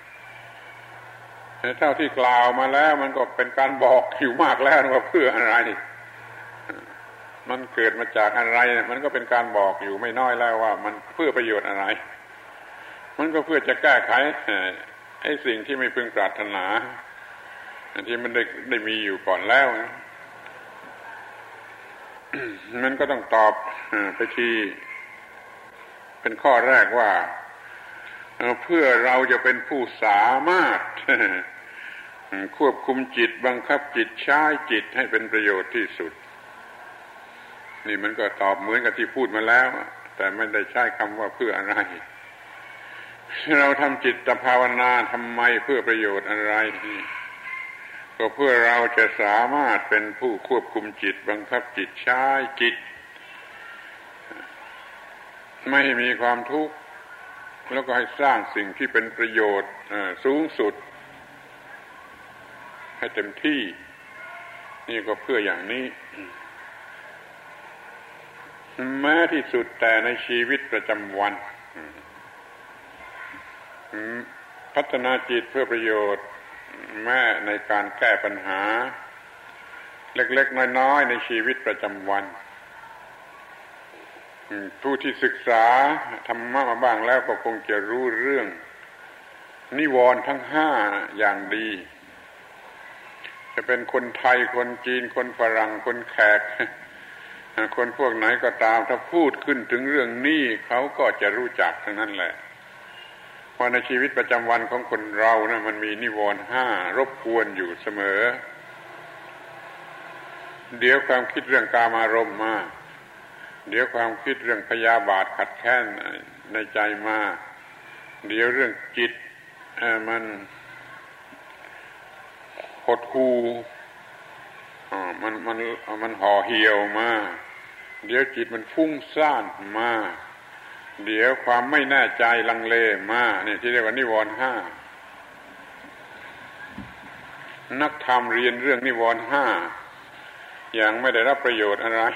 เท่าที่กล่าวมาแล้วมันก็เป็นการบอกอยู่มากแล้วว่าเพื่ออะไรมันเกิดมาจากอะไรมันก็เป็นการบอกอยู่ไม่น้อยแล้วว่ามันเพื่อประโยชน์อะไรมันก็เพื่อจะแก้ไขไอ้สิ่งที่ไม่พึงปรารถนาที่มันได้มีอยู่ก่อนแล้วมันก็ต้องตอบไปทีเป็นข้อแรกว่าเพื่อเราจะเป็นผู้สามารถควบคุมจิตบังคับจิตใช้จิตให้เป็นประโยชน์ที่สุดนี่มันก็ตอบเหมือนกับที่พูดมาแล้วแต่ไม่ได้ใช้คำว่าเพื่ออะไรเราทำจิตภาวนาทำไมเพื่อประโยชน์อะไรก็เพื่อเราจะสามารถเป็นผู้ควบคุมจิตบังคับจิตใช้จิตไม่ให้มีความทุกข์แล้วก็ให้สร้างสิ่งที่เป็นประโยชน์สูงสุดให้เต็มที่นี่ก็เพื่ออย่างนี้แม้ที่สุดแต่ในชีวิตประจำวันพัฒนาจิตเพื่อประโยชน์แม้ในการแก้ปัญหาเล็กๆน้อยๆในชีวิตประจำวันผู้ที่ศึกษาธรรมะมาบ้างแล้วก็คงจะรู้เรื่องนิวรณ์ทั้งห้าอย่างดีจะเป็นคนไทยคนจีนคนฝรั่งคนแขกคนพวกไหนก็ตามถ้าพูดขึ้นถึงเรื่องนี้เขาก็จะรู้จักทั้งนั้นแหละเพราะในชีวิตประจำวันของคนเรานะมันมีนิวรณ์ห้ารบกวนอยู่เสมอเดี๋ยวความคิดเรื่องกามารมณ์มาเดี๋ยวความคิดเรื่องพยาบาทขัดแค้นในใจมาเดี๋ยวเรื่องจิตมันหดหู่มันห่อเหี่ยวมาเดี๋ยวจิตมันฟุ้งซ่านมาเดี๋ยวความไม่แน่ใจลังเลมาเนี่ยที่เรียกว่านิวรณ์ห้านักธรรมเรียนเรื่องนิวรณ์ห้าอย่างไม่ได้รับประโยชน์อะไร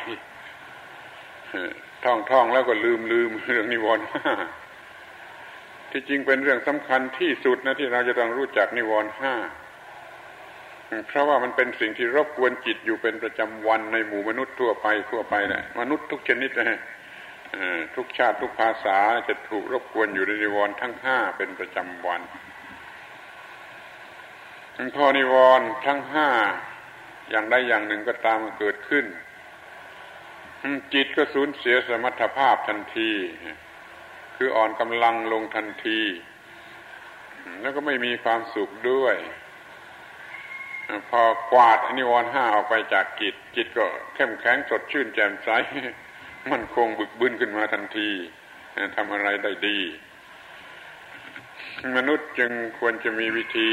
ท่องแล้วก็ลืมเรื่องนิวรณ์ห้าที่จริงเป็นเรื่องสำคัญที่สุดนะที่เราจะต้องรู้จักนิวรณ์ห้าเพราะว่ามันเป็นสิ่งที่รบกวนจิตอยู่เป็นประจำวันในหมู่มนุษย์ทั่วไปแหละมนุษย์ทุกชนิดนะทุกชาติทุกภาษาจะถูกรบกวนอยู่ในนิวรณ์ทั้งห้าเป็นประจำวันพอนิวรณ์ทั้งห้าอย่างใดอย่างหนึ่งก็ตามเกิดขึ้นจิตก็สูญเสียสมรรถภาพทันทีคืออ่อนกำลังลงทันทีแล้วก็ไม่มีความสุขด้วยพอกวาดนิวรณ์ห้าออกไปจากจิตก็เข้มแข็งสดชื่นแจ่มใสมั่นคงบึกบึนขึ้นมาทันทีทำอะไรได้ดีมนุษย์จึงควรจะมีวิธี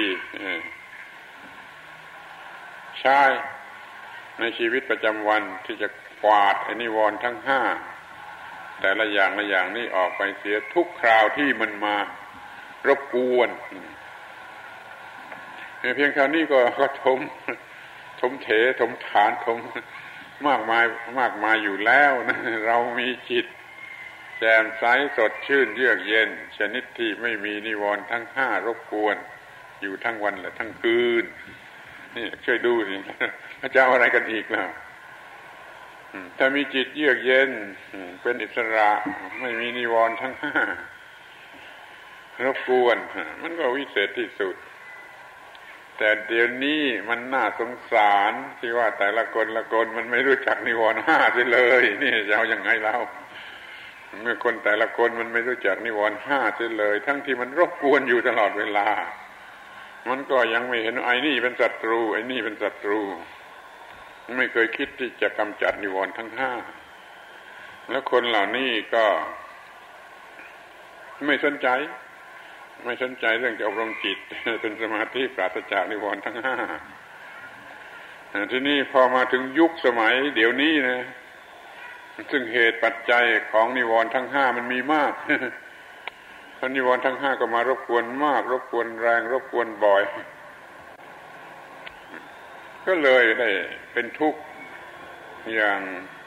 ใช้ในชีวิตประจำวันที่จะกวาดนิวรณ์ทั้งห้าแต่ละอย่างนี้ออกไปเสียทุกคราวที่มันมารบกวนเพียงเท่านี้ก็ถมเถถมฐานถมมากมายอยู่แล้วนะเรามีจิตแจ่มใสสดชื่นเยือกเย็นชนิดที่ไม่มีนิวรณ์ทั้งห้ารบกวนอยู่ทั้งวันและทั้งคืนนี่ช่วยดูสิจะเอาอะไรกันอีกล่ะถ้ามีจิตเยือกเย็นเป็นอิสระไม่มีนิวรณ์ทั้งห้ารบกวนมันก็วิเศษที่สุดแต่เดี๋ยวนี้มันน่าสงสารที่ว่าแต่ละคนมันไม่รู้จักนิวรณ์ห้าเสียเลยนี่จะเอาอย่างไงเล่าเมื่อคนแต่ละคนมันไม่รู้จักนิวรณ์ห้าเสียเลยทั้งที่มันรบกวนอยู่ตลอดเวลามันก็ยังไม่เห็นไอ้นี่เป็นศัตรูไอ้นี่เป็นศัตรูไม่เคยคิดที่จะกำจัดนิวรณ์ทั้งห้าแล้วคนเหล่านี้ก็ไม่สนใจเรื่องจะอบรมจิตเป็นสมาธิปราศจากนิวรณ์ทั้งห้าทีนี้พอมาถึงยุคสมัยเดี๋ยวนี้นะซึ่งเหตุปัจจัยของนิวรณ์ทั้งห้ามันมีมากนิวรณ์ทั้งห้าก็มารบกวนมากรบกวนแรงรบกวนบ่อยก็เลยได้เป็นทุกข์อย่าง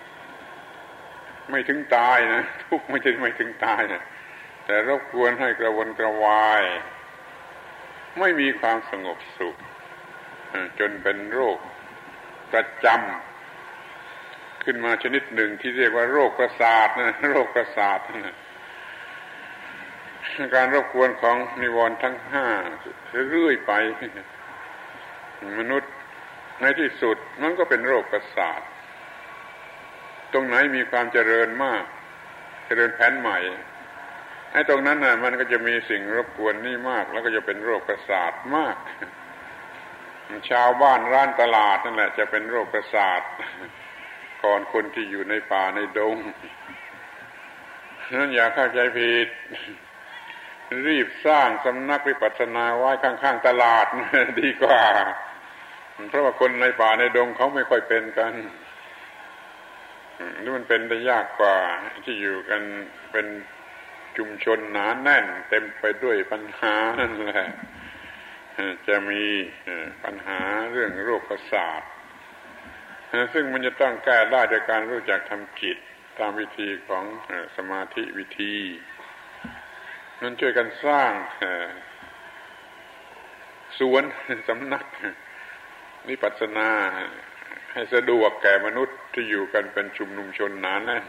ไม่ถึงตายนะทุกข์ไม่ใช่ไม่ถึงตายนะแต่รบกวนให้กระวนกระวายไม่มีความสงบสุขจนเป็นโรคประจำขึ้นมาชนิดหนึ่งที่เรียกว่าโรคประสาทนะโรคประสาทนะการรบกวนของนิวรณ์ทั้งห้าเรื่อยไปมนุษย์ในที่สุดมันก็เป็นโรคประสาทตรงไหนมีความเจริญมากเจริญแผนใหม่ไอ้ตรงนั้นน่ะมันก็จะมีสิ่งรบกวนนี่มากแล้วก็จะเป็นโรคประสาทมากชาวบ้านร้านตลาดนั่นแหละจะเป็นโรคประสาทก่อนคนที่อยู่ในป่าในดงนั้นอย่าเข้าใจผิดรีบสร้างสำนักวิปัสสนาไว้ข้างๆตลาดดีกว่าเพราะว่าคนในป่าในดงเขาไม่ค่อยเป็นกันนี่มันเป็นได้ยากกว่าที่อยู่กันเป็นชุมชนหนาแน่นเต็มไปด้วยปัญหานั่นแหละจะมีปัญหาเรื่องโรคประสาทซึ่งมันจะต้องแก้ได้โดยการรู้จักทำจิตตามวิธีของสมาธิวิธีนั้นช่วยกันสร้างสวนสำนักวิปัสสนาให้สะดวกแก่มนุษย์ที่อยู่กันเป็นชุมนุมชนหนาแน่น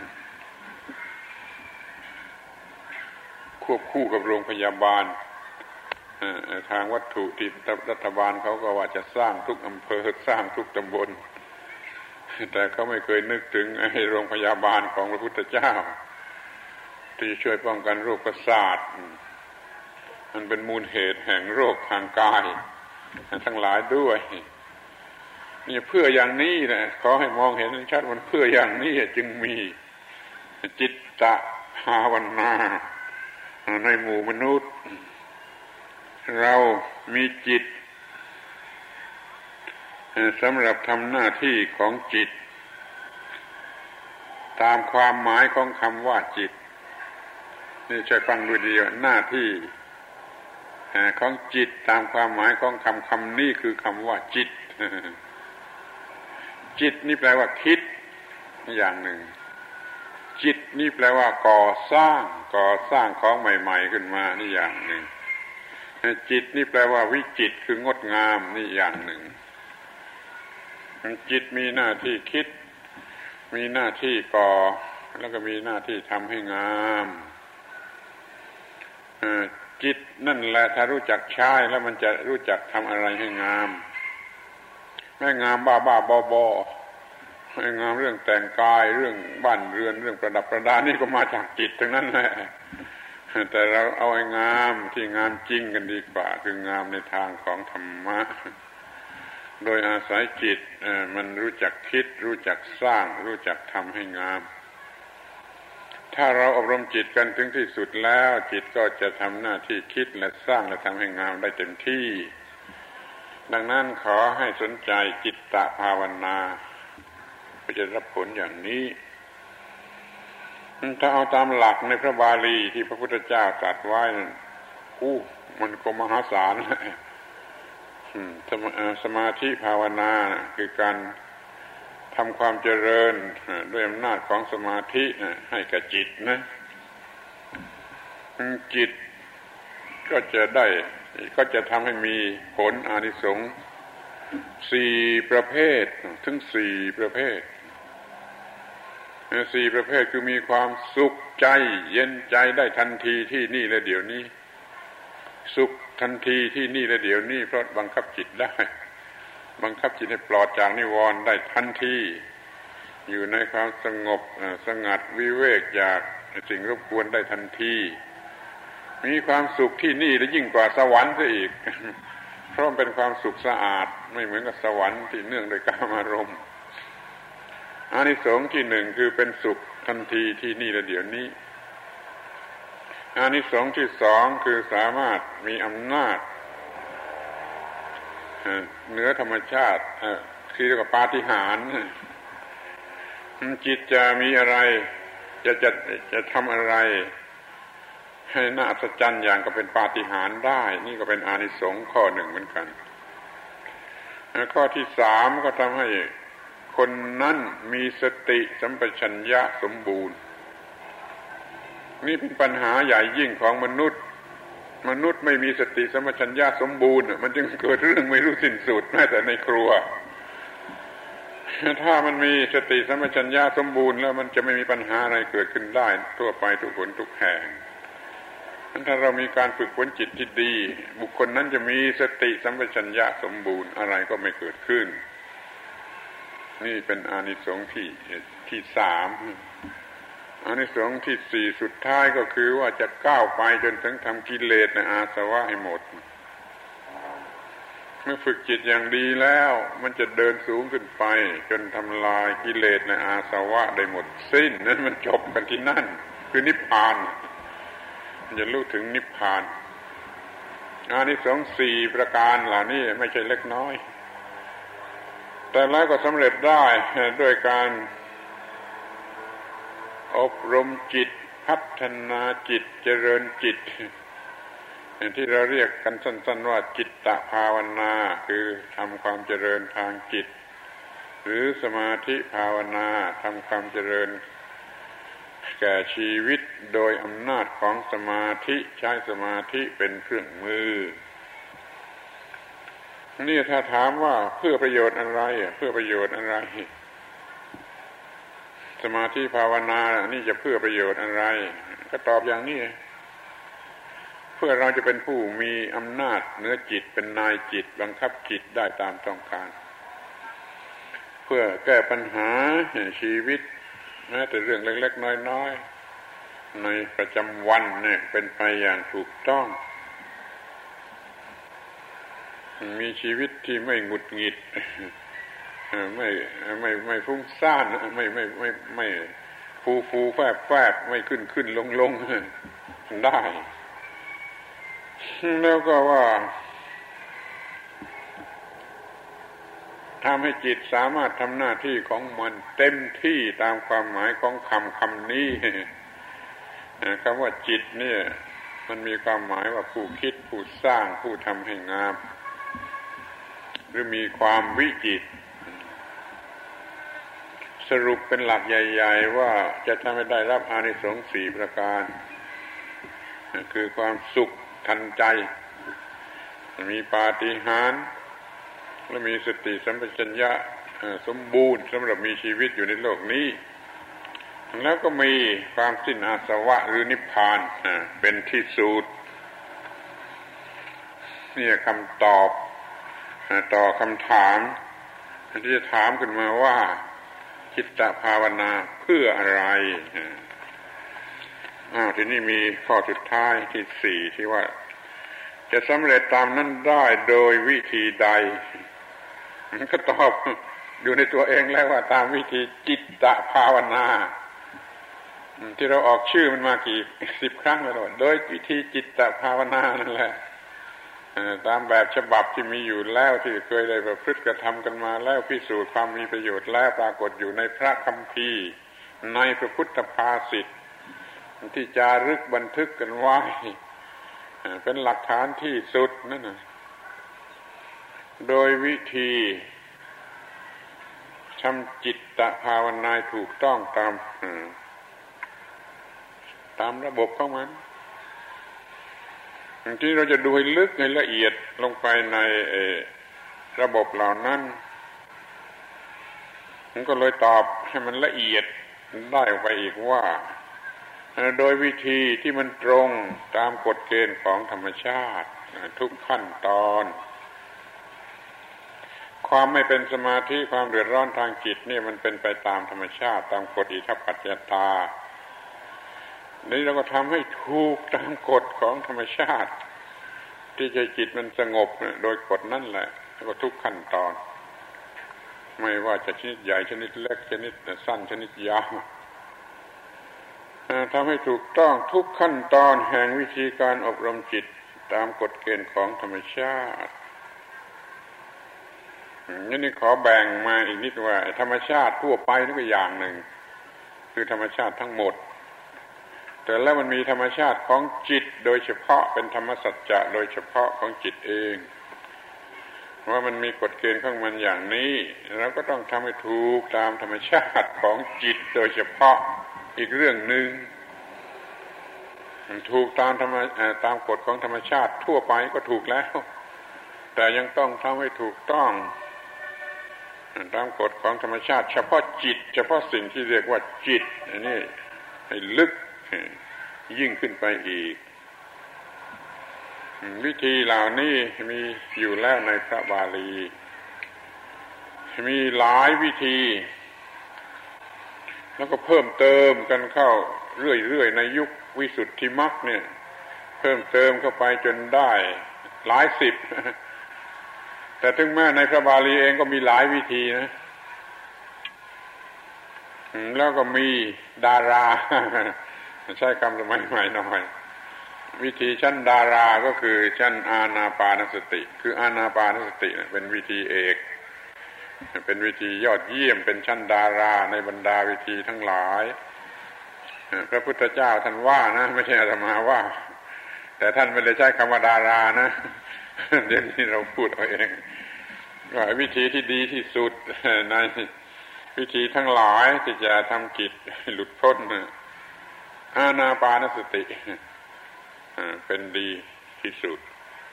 ควบคู่กับโรงพยาบาลทางวัตถุที่รัฐบาลเขาก็ว่าจะสร้างทุกอำเภอสร้างทุกตำบลแต่เขาไม่เคยนึกถึงไอ้โรงพยาบาลของพระพุทธเจ้าที่ช่วยป้องกันโรคประสาทมันเป็นมูลเหตุแห่งโรคทางกายทั้งหลายด้วยนี่เพื่ออย่างนี้นะขอให้มองเห็นชัดมันเพื่ออย่างนี้จึงมีจิตตภาวนาในหมู่มนุษย์เรามีจิตสำหรับทำหน้าที่ของจิตตามความหมายของคำว่าจิตนี่ช่วยฟังดูดีหน้าที่ของจิตตามความหมายของคำนี้คือคำว่าจิตจิตนี่แปลว่าคิดอย่างหนึ่งจิตนี่แปลว่าก่อสร้างของใหม่ๆขึ้นมานี่อย่างหนึ่งจิตนี่แปลว่าวิจิตรคืองดงามนี่อย่างหนึ่งจิตมีหน้าที่คิดมีหน้าที่ก่อแล้วก็มีหน้าที่ทำให้งามจิตนั่นแหละถ้ารู้จักใช้แล้วมันจะรู้จักทำอะไรให้งามไม่งามบ้าบอให้งามเรื่องแต่งกายเรื่องบ้านเรือนเรื่องประดับประดานี่ก็มาจากจิตทั้งนั้นแหละแต่เราเอาไอ้งามที่งามจริงกันดีกว่าคืองามในทางของธรรมะโดยอาศัยจิตมันรู้จักคิดรู้จักสร้างรู้จักทำให้งามถ้าเราอบรมจิตกันถึงที่สุดแล้วจิตก็จะทำหน้าที่คิดและสร้างและทำให้งามได้เต็มที่ดังนั้นขอให้สนใจจิตตภาวนาเพื่อจะรับผลอย่างนี้ถ้าเอาตามหลักในพระบาลีที่พระพุทธเจ้าตรัสไว้มันก็มหาศาลสมาธิภาวนาคือการทำความเจริญด้วยอำนาจของสมาธิให้กับจิตนะจิตก็จะทำให้มีผลอานิสงส์4 ประเภทถึง4 ประเภท4 ประเภทคือมีความสุขใจเย็นใจได้ทันทีที่นี่และเดี๋ยวนี้สุขทันทีที่นี่และเดี๋ยวนี้เพราะบังคับจิตได้บังคับจิตให้ปลอดจากนิวรณ์ได้ทันทีอยู่ในความสงบสงัดวิเวกจากสิ่งรบกวนได้ทันทีมีความสุขที่นี่และยิ่งกว่าสวรรค์ซะอีกเพราะมันเป็นความสุขสะอาดไม่เหมือนกับสวรรค์ที่เนื่องด้วยกามารมณ์อานิสงส์ที่1คือเป็นสุขทันทีที่นี่และเดี๋ยวนี้อานิสงส์ที่2คือสามารถมีอำนาจเหนือธรรมชาติคือเรียกว่าปาฏิหาริย์จิตจะมีอะไรจะทำอะไรให้น่าอัศจรรย์อย่างก็เป็นปาฏิหาริย์ได้นี่ก็เป็นอานิสงส์ข้อ1เหมือนกันข้อที่3ก็ทำให้คนนั้นมีสติสัมปชัญญะสมบูรณ์นี่เป็นปัญหาใหญ่ยิ่งของมนุษย์ไม่มีสติสัมปชัญญะสมบูรณ์มันจึงเกิดเรื่องไม่รู้สิ้นสุดแม้แต่ในครัวถ้ามันมีสติสัมปชัญญะสมบูรณ์แล้วมันจะไม่มีปัญหาอะไรเกิดขึ้นได้ทั่วไปทุกคนทุกแห่งถ้าเรามีการฝึกฝนจิตที่ดีบุคคลนั้นจะมีสติสัมปชัญญะสมบูรณ์อะไรก็ไม่เกิดขึ้นนี่เป็นอานิสงส์ที่3อานิสงส์ที่4สุดท้ายก็คือว่าจะก้าวไปจนถึงทำกิเลสในอาสวะให้หมดเมื่อฝึกจิตอย่างดีแล้วมันจะเดินสูงขึ้นไปจนทำลายกิเลสในอาสวะได้หมดสิ้นนั้นมันจบกันที่นั่นคือนิพพานมันจะรู้ถึงนิพพานอานิสงส์4ประการเหล่านี้ไม่ใช่เล็กน้อยแต่แล้วก็สำเร็จได้ด้วยการอบรมจิตพัฒนาจิตเจริญจิตที่เราเรียกกันสั้นๆว่าจิตตภาวนาคือทำความเจริญทางจิตหรือสมาธิภาวนาทำความเจริญแก่ชีวิตโดยอำนาจของสมาธิใช้สมาธิเป็นเครื่องมือนี่ถ้าถามว่าเพื่อประโยชน์อะไรเพื่อประโยชน์อะไรสมาธิภาวนานี่จะเพื่อประโยชน์อะไรก็ตอบอย่างนี้เพื่อเราจะเป็นผู้มีอำนาจเหนือจิตเป็นนายจิตบังคับจิตได้ตามต้องการเพื่อแก้ปัญหาชีวิตแม้แต่เรื่องเล็กๆน้อยๆในประจำวันเนี่ยเป็นไปอย่างถูกต้องมีชีวิตที่ไม่หงุดหงิดไม่ฟุ้งซ่านไม่ฟูแฟบไม่ขึ้นลงได้แล้วก็ว่าทำให้จิตสามารถทำหน้าที่ของมันเต็มที่ตามความหมายของคำนี้คำว่าจิตเนี่ยมันมีความหมายว่าผู้คิดผู้สร้างผู้ทำให้งามหรือมีความวิจิตรสรุปเป็นหลักใหญ่ๆว่าจะทำให้ได้รับอานิสงส์4ประการคือความสุขทันใจมีปาฏิหาริย์และมีสติสัมปชัญญะสมบูรณ์สำหรับมีชีวิตอยู่ในโลกนี้แล้วก็มีความสิ้นอาสวะหรือนิพพานเป็นที่สุดนี่คำตอบต่อคำถามที่จะถามขึ้นมาว่าจิตตภาวนาเพื่ออะไรทีนี้มีข้อสุดท้ายที่4ที่ว่าจะสำเร็จตามนั้นได้โดยวิธีใดมันก็ตอบอยู่ในตัวเองแล้วว่าตามวิธีจิตตภาวนาที่เราออกชื่อมันมากี่10 ครั้งแล้วโดยวิธีจิตตภาวนานั่นแหละตามแบบฉบับที่มีอยู่แล้วที่เคยได้ประพฤติกระทำกันมาแล้วพิสูจน์ความมีประโยชน์แล้วปรากฏอยู่ในพระคัมภีร์ในพระพุทธภาษิตที่จารึกบันทึกกันไว้เป็นหลักฐานที่สุดนั่นน่ะโดยวิธีทำจิตตภาวนาถูกต้องตามระบบของมันที่เราจะดูให้ลึกให้ละเอียดลงไปในระบบเหล่านั้นมันก็เลยตอบให้มันละเอียดได้ออกไปอีกว่าโดยวิธีที่มันตรงตามกฎเกณฑ์ของธรรมชาติทุกขั้นตอนความไม่เป็นสมาธิความเดือดร้อนทางจิตนี่มันเป็นไปตามธรรมชาติตามกฎอิทัปปัจจตานี่เราก็ทำให้ถูกตามกฎของธรรมชาติที่ใจจิตมันสงบโดยกฎนั่นแหละแล้วก็ทุกขั้นตอนไม่ว่าจะชนิดใหญ่ชนิดเล็กชนิดสั้นชนิดยาวทำให้ถูกต้องทุกขั้นตอนแห่งวิธีการอบรมจิตตามกฎเกณฑ์ของธรรมชาตินี่ขอแบ่งมาอีกนิดว่าธรรมชาติทั่วไปนั่นก็อย่างหนึ่งคือธรรมชาติทั้งหมดแต่แล้วมันมีธรรมชาติของจิตโดยเฉพาะเป็นธรรมสัจจะโดยเฉพาะของจิตเองว่ามันมีกฎเกณฑ์ของมันอย่างนี้เราก็ต้องทำให้ถูกตามธรรมชาติของจิตโดยเฉพาะอีกเรื่องหนึ่งถูกตามกฎของธรรมชาติทั่วไปก็ถูกแล้วแต่ยังต้องทำให้ถูกต้องตามกฎของธรรมชาติเฉพาะจิตเฉพาะสิ่งที่เรียกว่าจิตอันนี้ให้ลึกยิ่งขึ้นไปอีกวิธีเหล่านี้มีอยู่แล้วในพระบาลีมีหลายวิธีแล้วก็เพิ่มเติมกันเข้าเรื่อยๆในยุควิสุทธิมรรคเนี่ยเพิ่มเติมเข้าไปจนได้หลายสิบแต่ถึงแม้ในพระบาลีเองก็มีหลายวิธีนะแล้วก็มีดาราใช้คำสมัยใหม่หน่อยวิธีชั้นดาราก็คือชั้นอานาปานสติคืออานาปานสติเป็นวิธีเอกเป็นวิธียอดเยี่ยมเป็นชั้นดาราในบรรดาวิธีทั้งหลายพระพุทธเจ้าท่านว่านะไม่ใช่อาตมาว่าแต่ท่านไม่ได้ใช้คำว่าดารานะเดี๋ยวนี้เราพูดเอาเองว่าวิธีที่ดีที่สุดในวิธีทั้งหลายที่จะทำจิตหลุดพ้นอานาปานสติเป็นดีที่สุด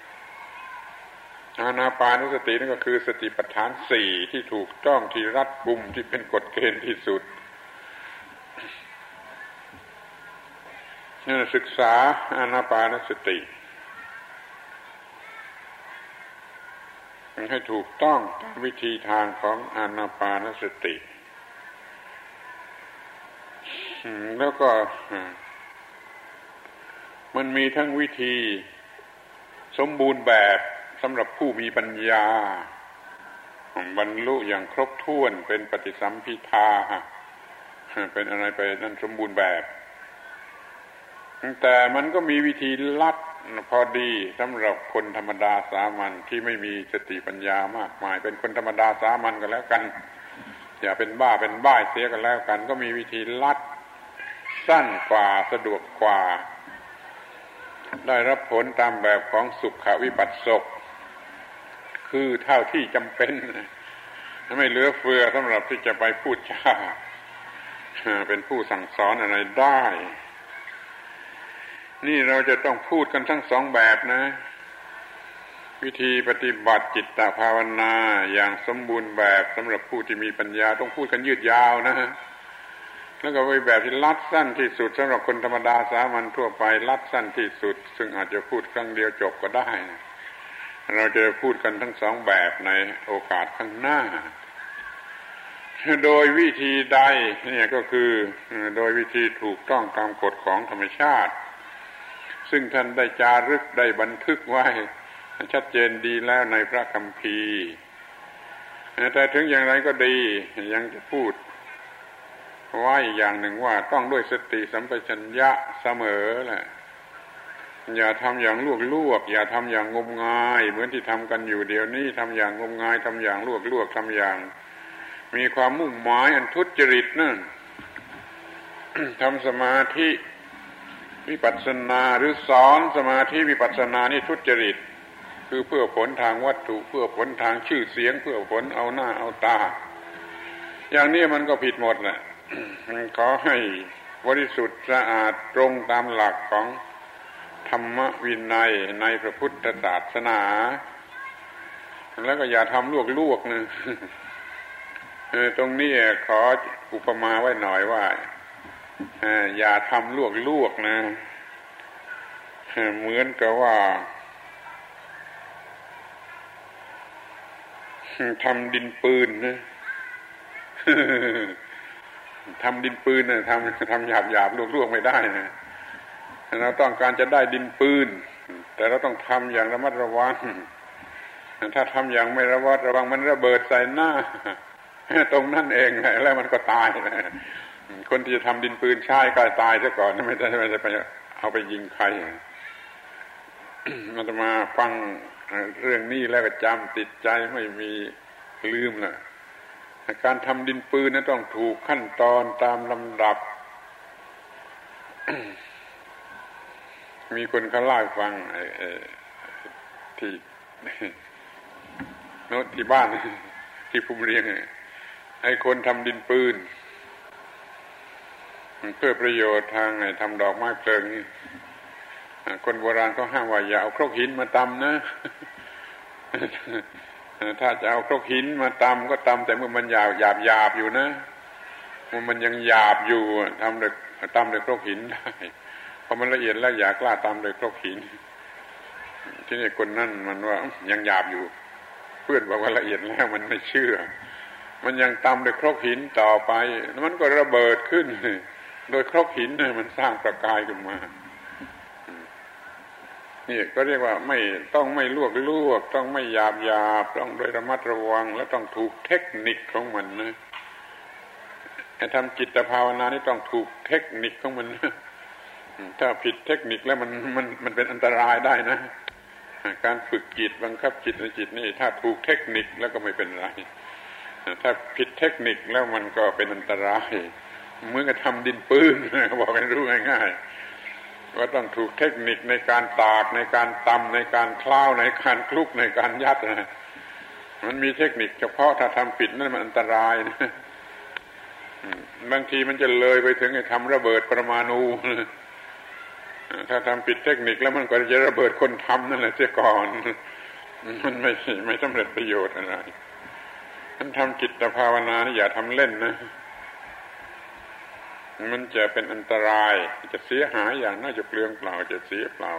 อานาปานสตินั่นก็คือสติปัฏฐานสี่ที่ถูกต้องที่รัดกุมที่เป็นกฎเกณฑ์ที่สุดศึกษาอานาปานสติให้ถูกต้องตามวิธีทางของอานาปานสติแล้วก็มันมีทั้งวิธีสมบูรณ์แบบสำหรับผู้มีปัญญาบรรลุอย่างครบถ้วนเป็นปฏิสัมภิทาเป็นอะไรไปนั่นสมบูรณ์แบบแต่มันก็มีวิธีลัดพอดีสำหรับคนธรรมดาสามัญที่ไม่มีสติปัญญามากมายเป็นคนธรรมดาสามัญก็แล้วกันอย่าเป็นบ้าเป็นบ้าเสียกันแล้วกันก็มีวิธีลัดสั้นกว่าสะดวกกว่าได้รับผลตามแบบของสุขวิปัสสกคือเท่าที่จำเป็นไม่เหลือเฟือสำหรับที่จะไปพูดจาเป็นผู้สั่งสอนอะไรได้นี่เราจะต้องพูดกันทั้งสองแบบนะวิธีปฏิบัติจิตตภาวนาอย่างสมบูรณ์แบบสำหรับผู้ที่มีปัญญาต้องพูดกันยืดยาวนะแล้วก็เป็นแบบที่ลัดสั้นที่สุดสำหรับคนธรรมดาสามัญทั่วไปลัดสั้นที่สุดซึ่งอาจจะพูดครั้งเดียวจบก็ได้เราจะพูดกันทั้งสองแบบในโอกาสข้างหน้าโดยวิธีใดเนี่ยก็คือโดยวิธีถูกต้องตามกฎของธรรมชาติซึ่งท่านได้จารึกได้บันทึกไว้ชัดเจนดีแล้วในพระคัมภีร์แต่ถึงอย่างไรก็ดียังจะพูดไว้อย่างหนึ่งว่าต้องด้วยสติสัมปชัญญะเสมอแหละอย่าทำอย่างลวกอย่าทำอย่างงมงายเหมือนที่ทำกันอยู่เดี๋ยวนี้ทำอย่างงมงายทำอย่างลวกทำอย่างมีความมุ่งหมายอันทุจริตนั่น ทำสมาธิวิปัสสนาหรือสอนสมาธิวิปัสสนานี่ทุจริตคือเพื่อผลทางวัตถุเพื่อผลทางชื่อเสียงเพื่อผลเอาหน้าเอาตาอย่างนี้มันก็ผิดหมดแหละขอให้บริสุทธิ์สะอาดตรงตามหลักของธรรมวินัยในพระพุทธศาสนาแล้วก็อย่าทำลวกๆนะตรงนี้ขออุปมาไว้หน่อยว่าอย่าทำลวกๆนะเหมือนกับว่าทำดินปืนนะทำดินปืนนะทำหยาบลวกๆไม่ได้นะเราต้องการจะได้ดินปืนแต่เราต้องทำอย่างระมัดระวังถ้าทำอย่างไม่ระมัดระวังมันระเบิดใส่หน้าตรงนั่นเองแล้วมันก็ตายนะคนที่จะทำดินปืนใช้ก็ตายซะก่อนไม่ได้ไปเอาไปยิงใครมันจะมาฟังเรื่องนี้แล้วก็จำติดใจไม่มีลืมล่ะการทำดินปืนนั้นต้องถูกขั้นตอนตามลำดับ มีคนเขาเล่าให้ฟังที่โน้ตที่บ้านที่ภูมิเรียงไอ้คนทำดินปืนเพื่อประโยชน์ทางทำดอกไม้เพลิงนี่คนโบราณเขาห้ามว่าอย่าเอาครกหินมาตำนะถ้าจะเอาครกหินมาตำก็ตำแต่เมื่อมันหยาบอยู่นะมันยังหยาบอยู่ตำด้วยครกหินได้พอมันละเอียดแล้วอย่ากล้าตำด้วยครกหินที่นี่คนนั่นมันว่ายังหยาบอยู่เพื่อนบอกว่าละเอียดแล้วมันไม่เชื่อมันยังตำด้วยครกหินต่อไปแล้วมันก็ระเบิดขึ้นโดยครกหินมันสร้างประกายขึ้นมานี่ก็เรียกว่าไม่ต้องไม่ลวกต้องไม่หยาบต้องโดยระมัดระวังและต้องถูกเทคนิคของมันนะทำจิตภาวนานี่ต้องถูกเทคนิคของมันนะถ้าผิดเทคนิคแล้วมันเป็นอันตรายได้นะการฝึกจิตบังคับจิตในจิตนี่ถ้าถูกเทคนิคแล้วก็ไม่เป็นไรถ้าผิดเทคนิคแล้วมันก็เป็นอันตรายเหมือนกับทำดินปืนบอกให้รู้ง่ายๆว่าต้องถูกเทคนิคในการตากในการตำในการคล้าวในการคลุกในการยัดนะมันมีเทคนิคเฉพาะถ้าทำผิดนั่นมันอันตรายนะบางทีมันจะเลยไปถึงไอ้ทำระเบิดปรมาณูถ้าทำผิดเทคนิคแล้วมันก็จะระเบิดคนทำนั่นแหละเสียก่อนมันไม่สำเร็จประโยชน์อะไรมันทำจิตภาวนาอย่าทำเล่นนะมันจะเป็นอันตรายจะเสียหายอย่างน่าจะเปลืองเปล่าจะเสียเปล่า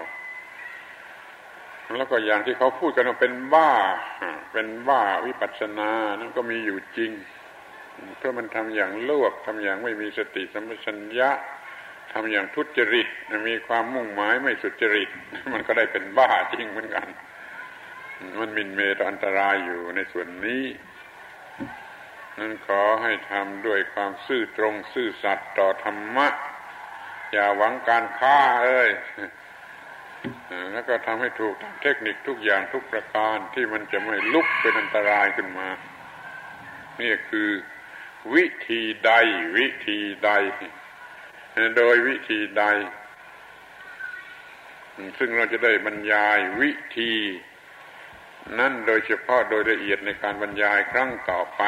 แล้วก็อย่างที่เขาพูดกันว่าเป็นบ้าวิปัสสนานั่นก็มีอยู่จริงเพราะมันทำอย่างลวกทำอย่างไม่มีสติสัมปชัญญะทำอย่างทุจริตมีความมุ่งหมายไม่สุจริตมันก็ได้เป็นบ้าจริงเหมือนกันมันมินเมตอันตรายอยู่ในส่วนนี้นั้นขอให้ทำด้วยความซื่อตรงซื่อสัตย์ต่อธรรมะอย่าหวังการค้าแล้วก็ทำให้ถูกเทคนิคทุกอย่างทุกประการที่มันจะไม่ลุกเป็นอันตรายขึ้นมานี่คือวิธีใดโดยวิธีใดซึ่งเราจะได้บรรยายวิธีนั่นโดยเฉพาะโดยละเอียดในการบรรยายครั้งต่อไป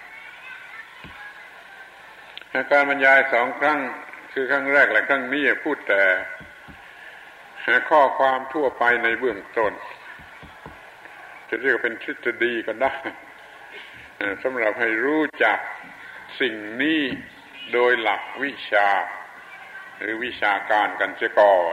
การบรรยาย2ครั้งคือครั้งแรกและครั้งนี้พูดแต่ข้อความทั่วไปในเบื้องต้นจะเรียกว่าเป็นทฤษฎีก็ได้สำหรับให้รู้จักสิ่งนี้โดยหลักวิชาหรือวิชาการกันเสียก่อน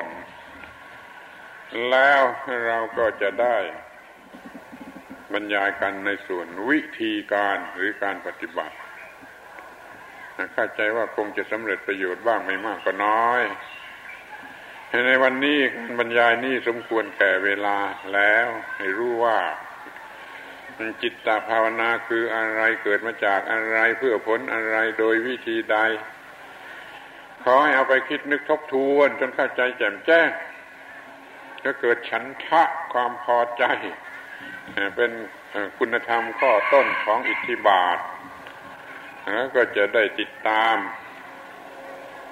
แล้วเราก็จะได้บรรยายกันในส่วนวิธีการหรือการปฏิบัติเข้าใจว่าคงจะสำเร็จประโยชน์บ้างไม่มากก็น้อยในวันนี้การบรรยายนี้สมควรแก่เวลาแล้วให้รู้ว่าจิตตภาวนาคืออะไรเกิดมาจากอะไรเพื่อผลอะไรโดยวิธีใดขอให้เอาไปคิดนึกทบทวนจนเข้าใจแจ่มแจ้งก็เกิดฉันทะความพอใจเป็นคุณธรรมข้อต้นของอิทธิบาทแล้วก็จะได้ติดตาม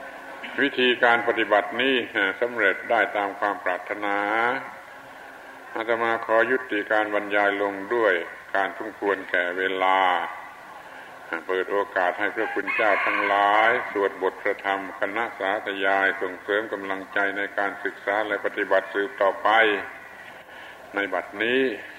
วิธีการปฏิบัตินี้สำเร็จได้ตามความปรารถนาอาตมาขอยุติการบรรยายลงด้วยการสมควรแก่เวลาเปิดโอกาสให้พระคุณเจ้าทั้งหลายสวดบทพระธรรมคณะสาธยายส่งเสริมกำลังใจในการศึกษาและปฏิบัติสืบต่อไปในบัดนี้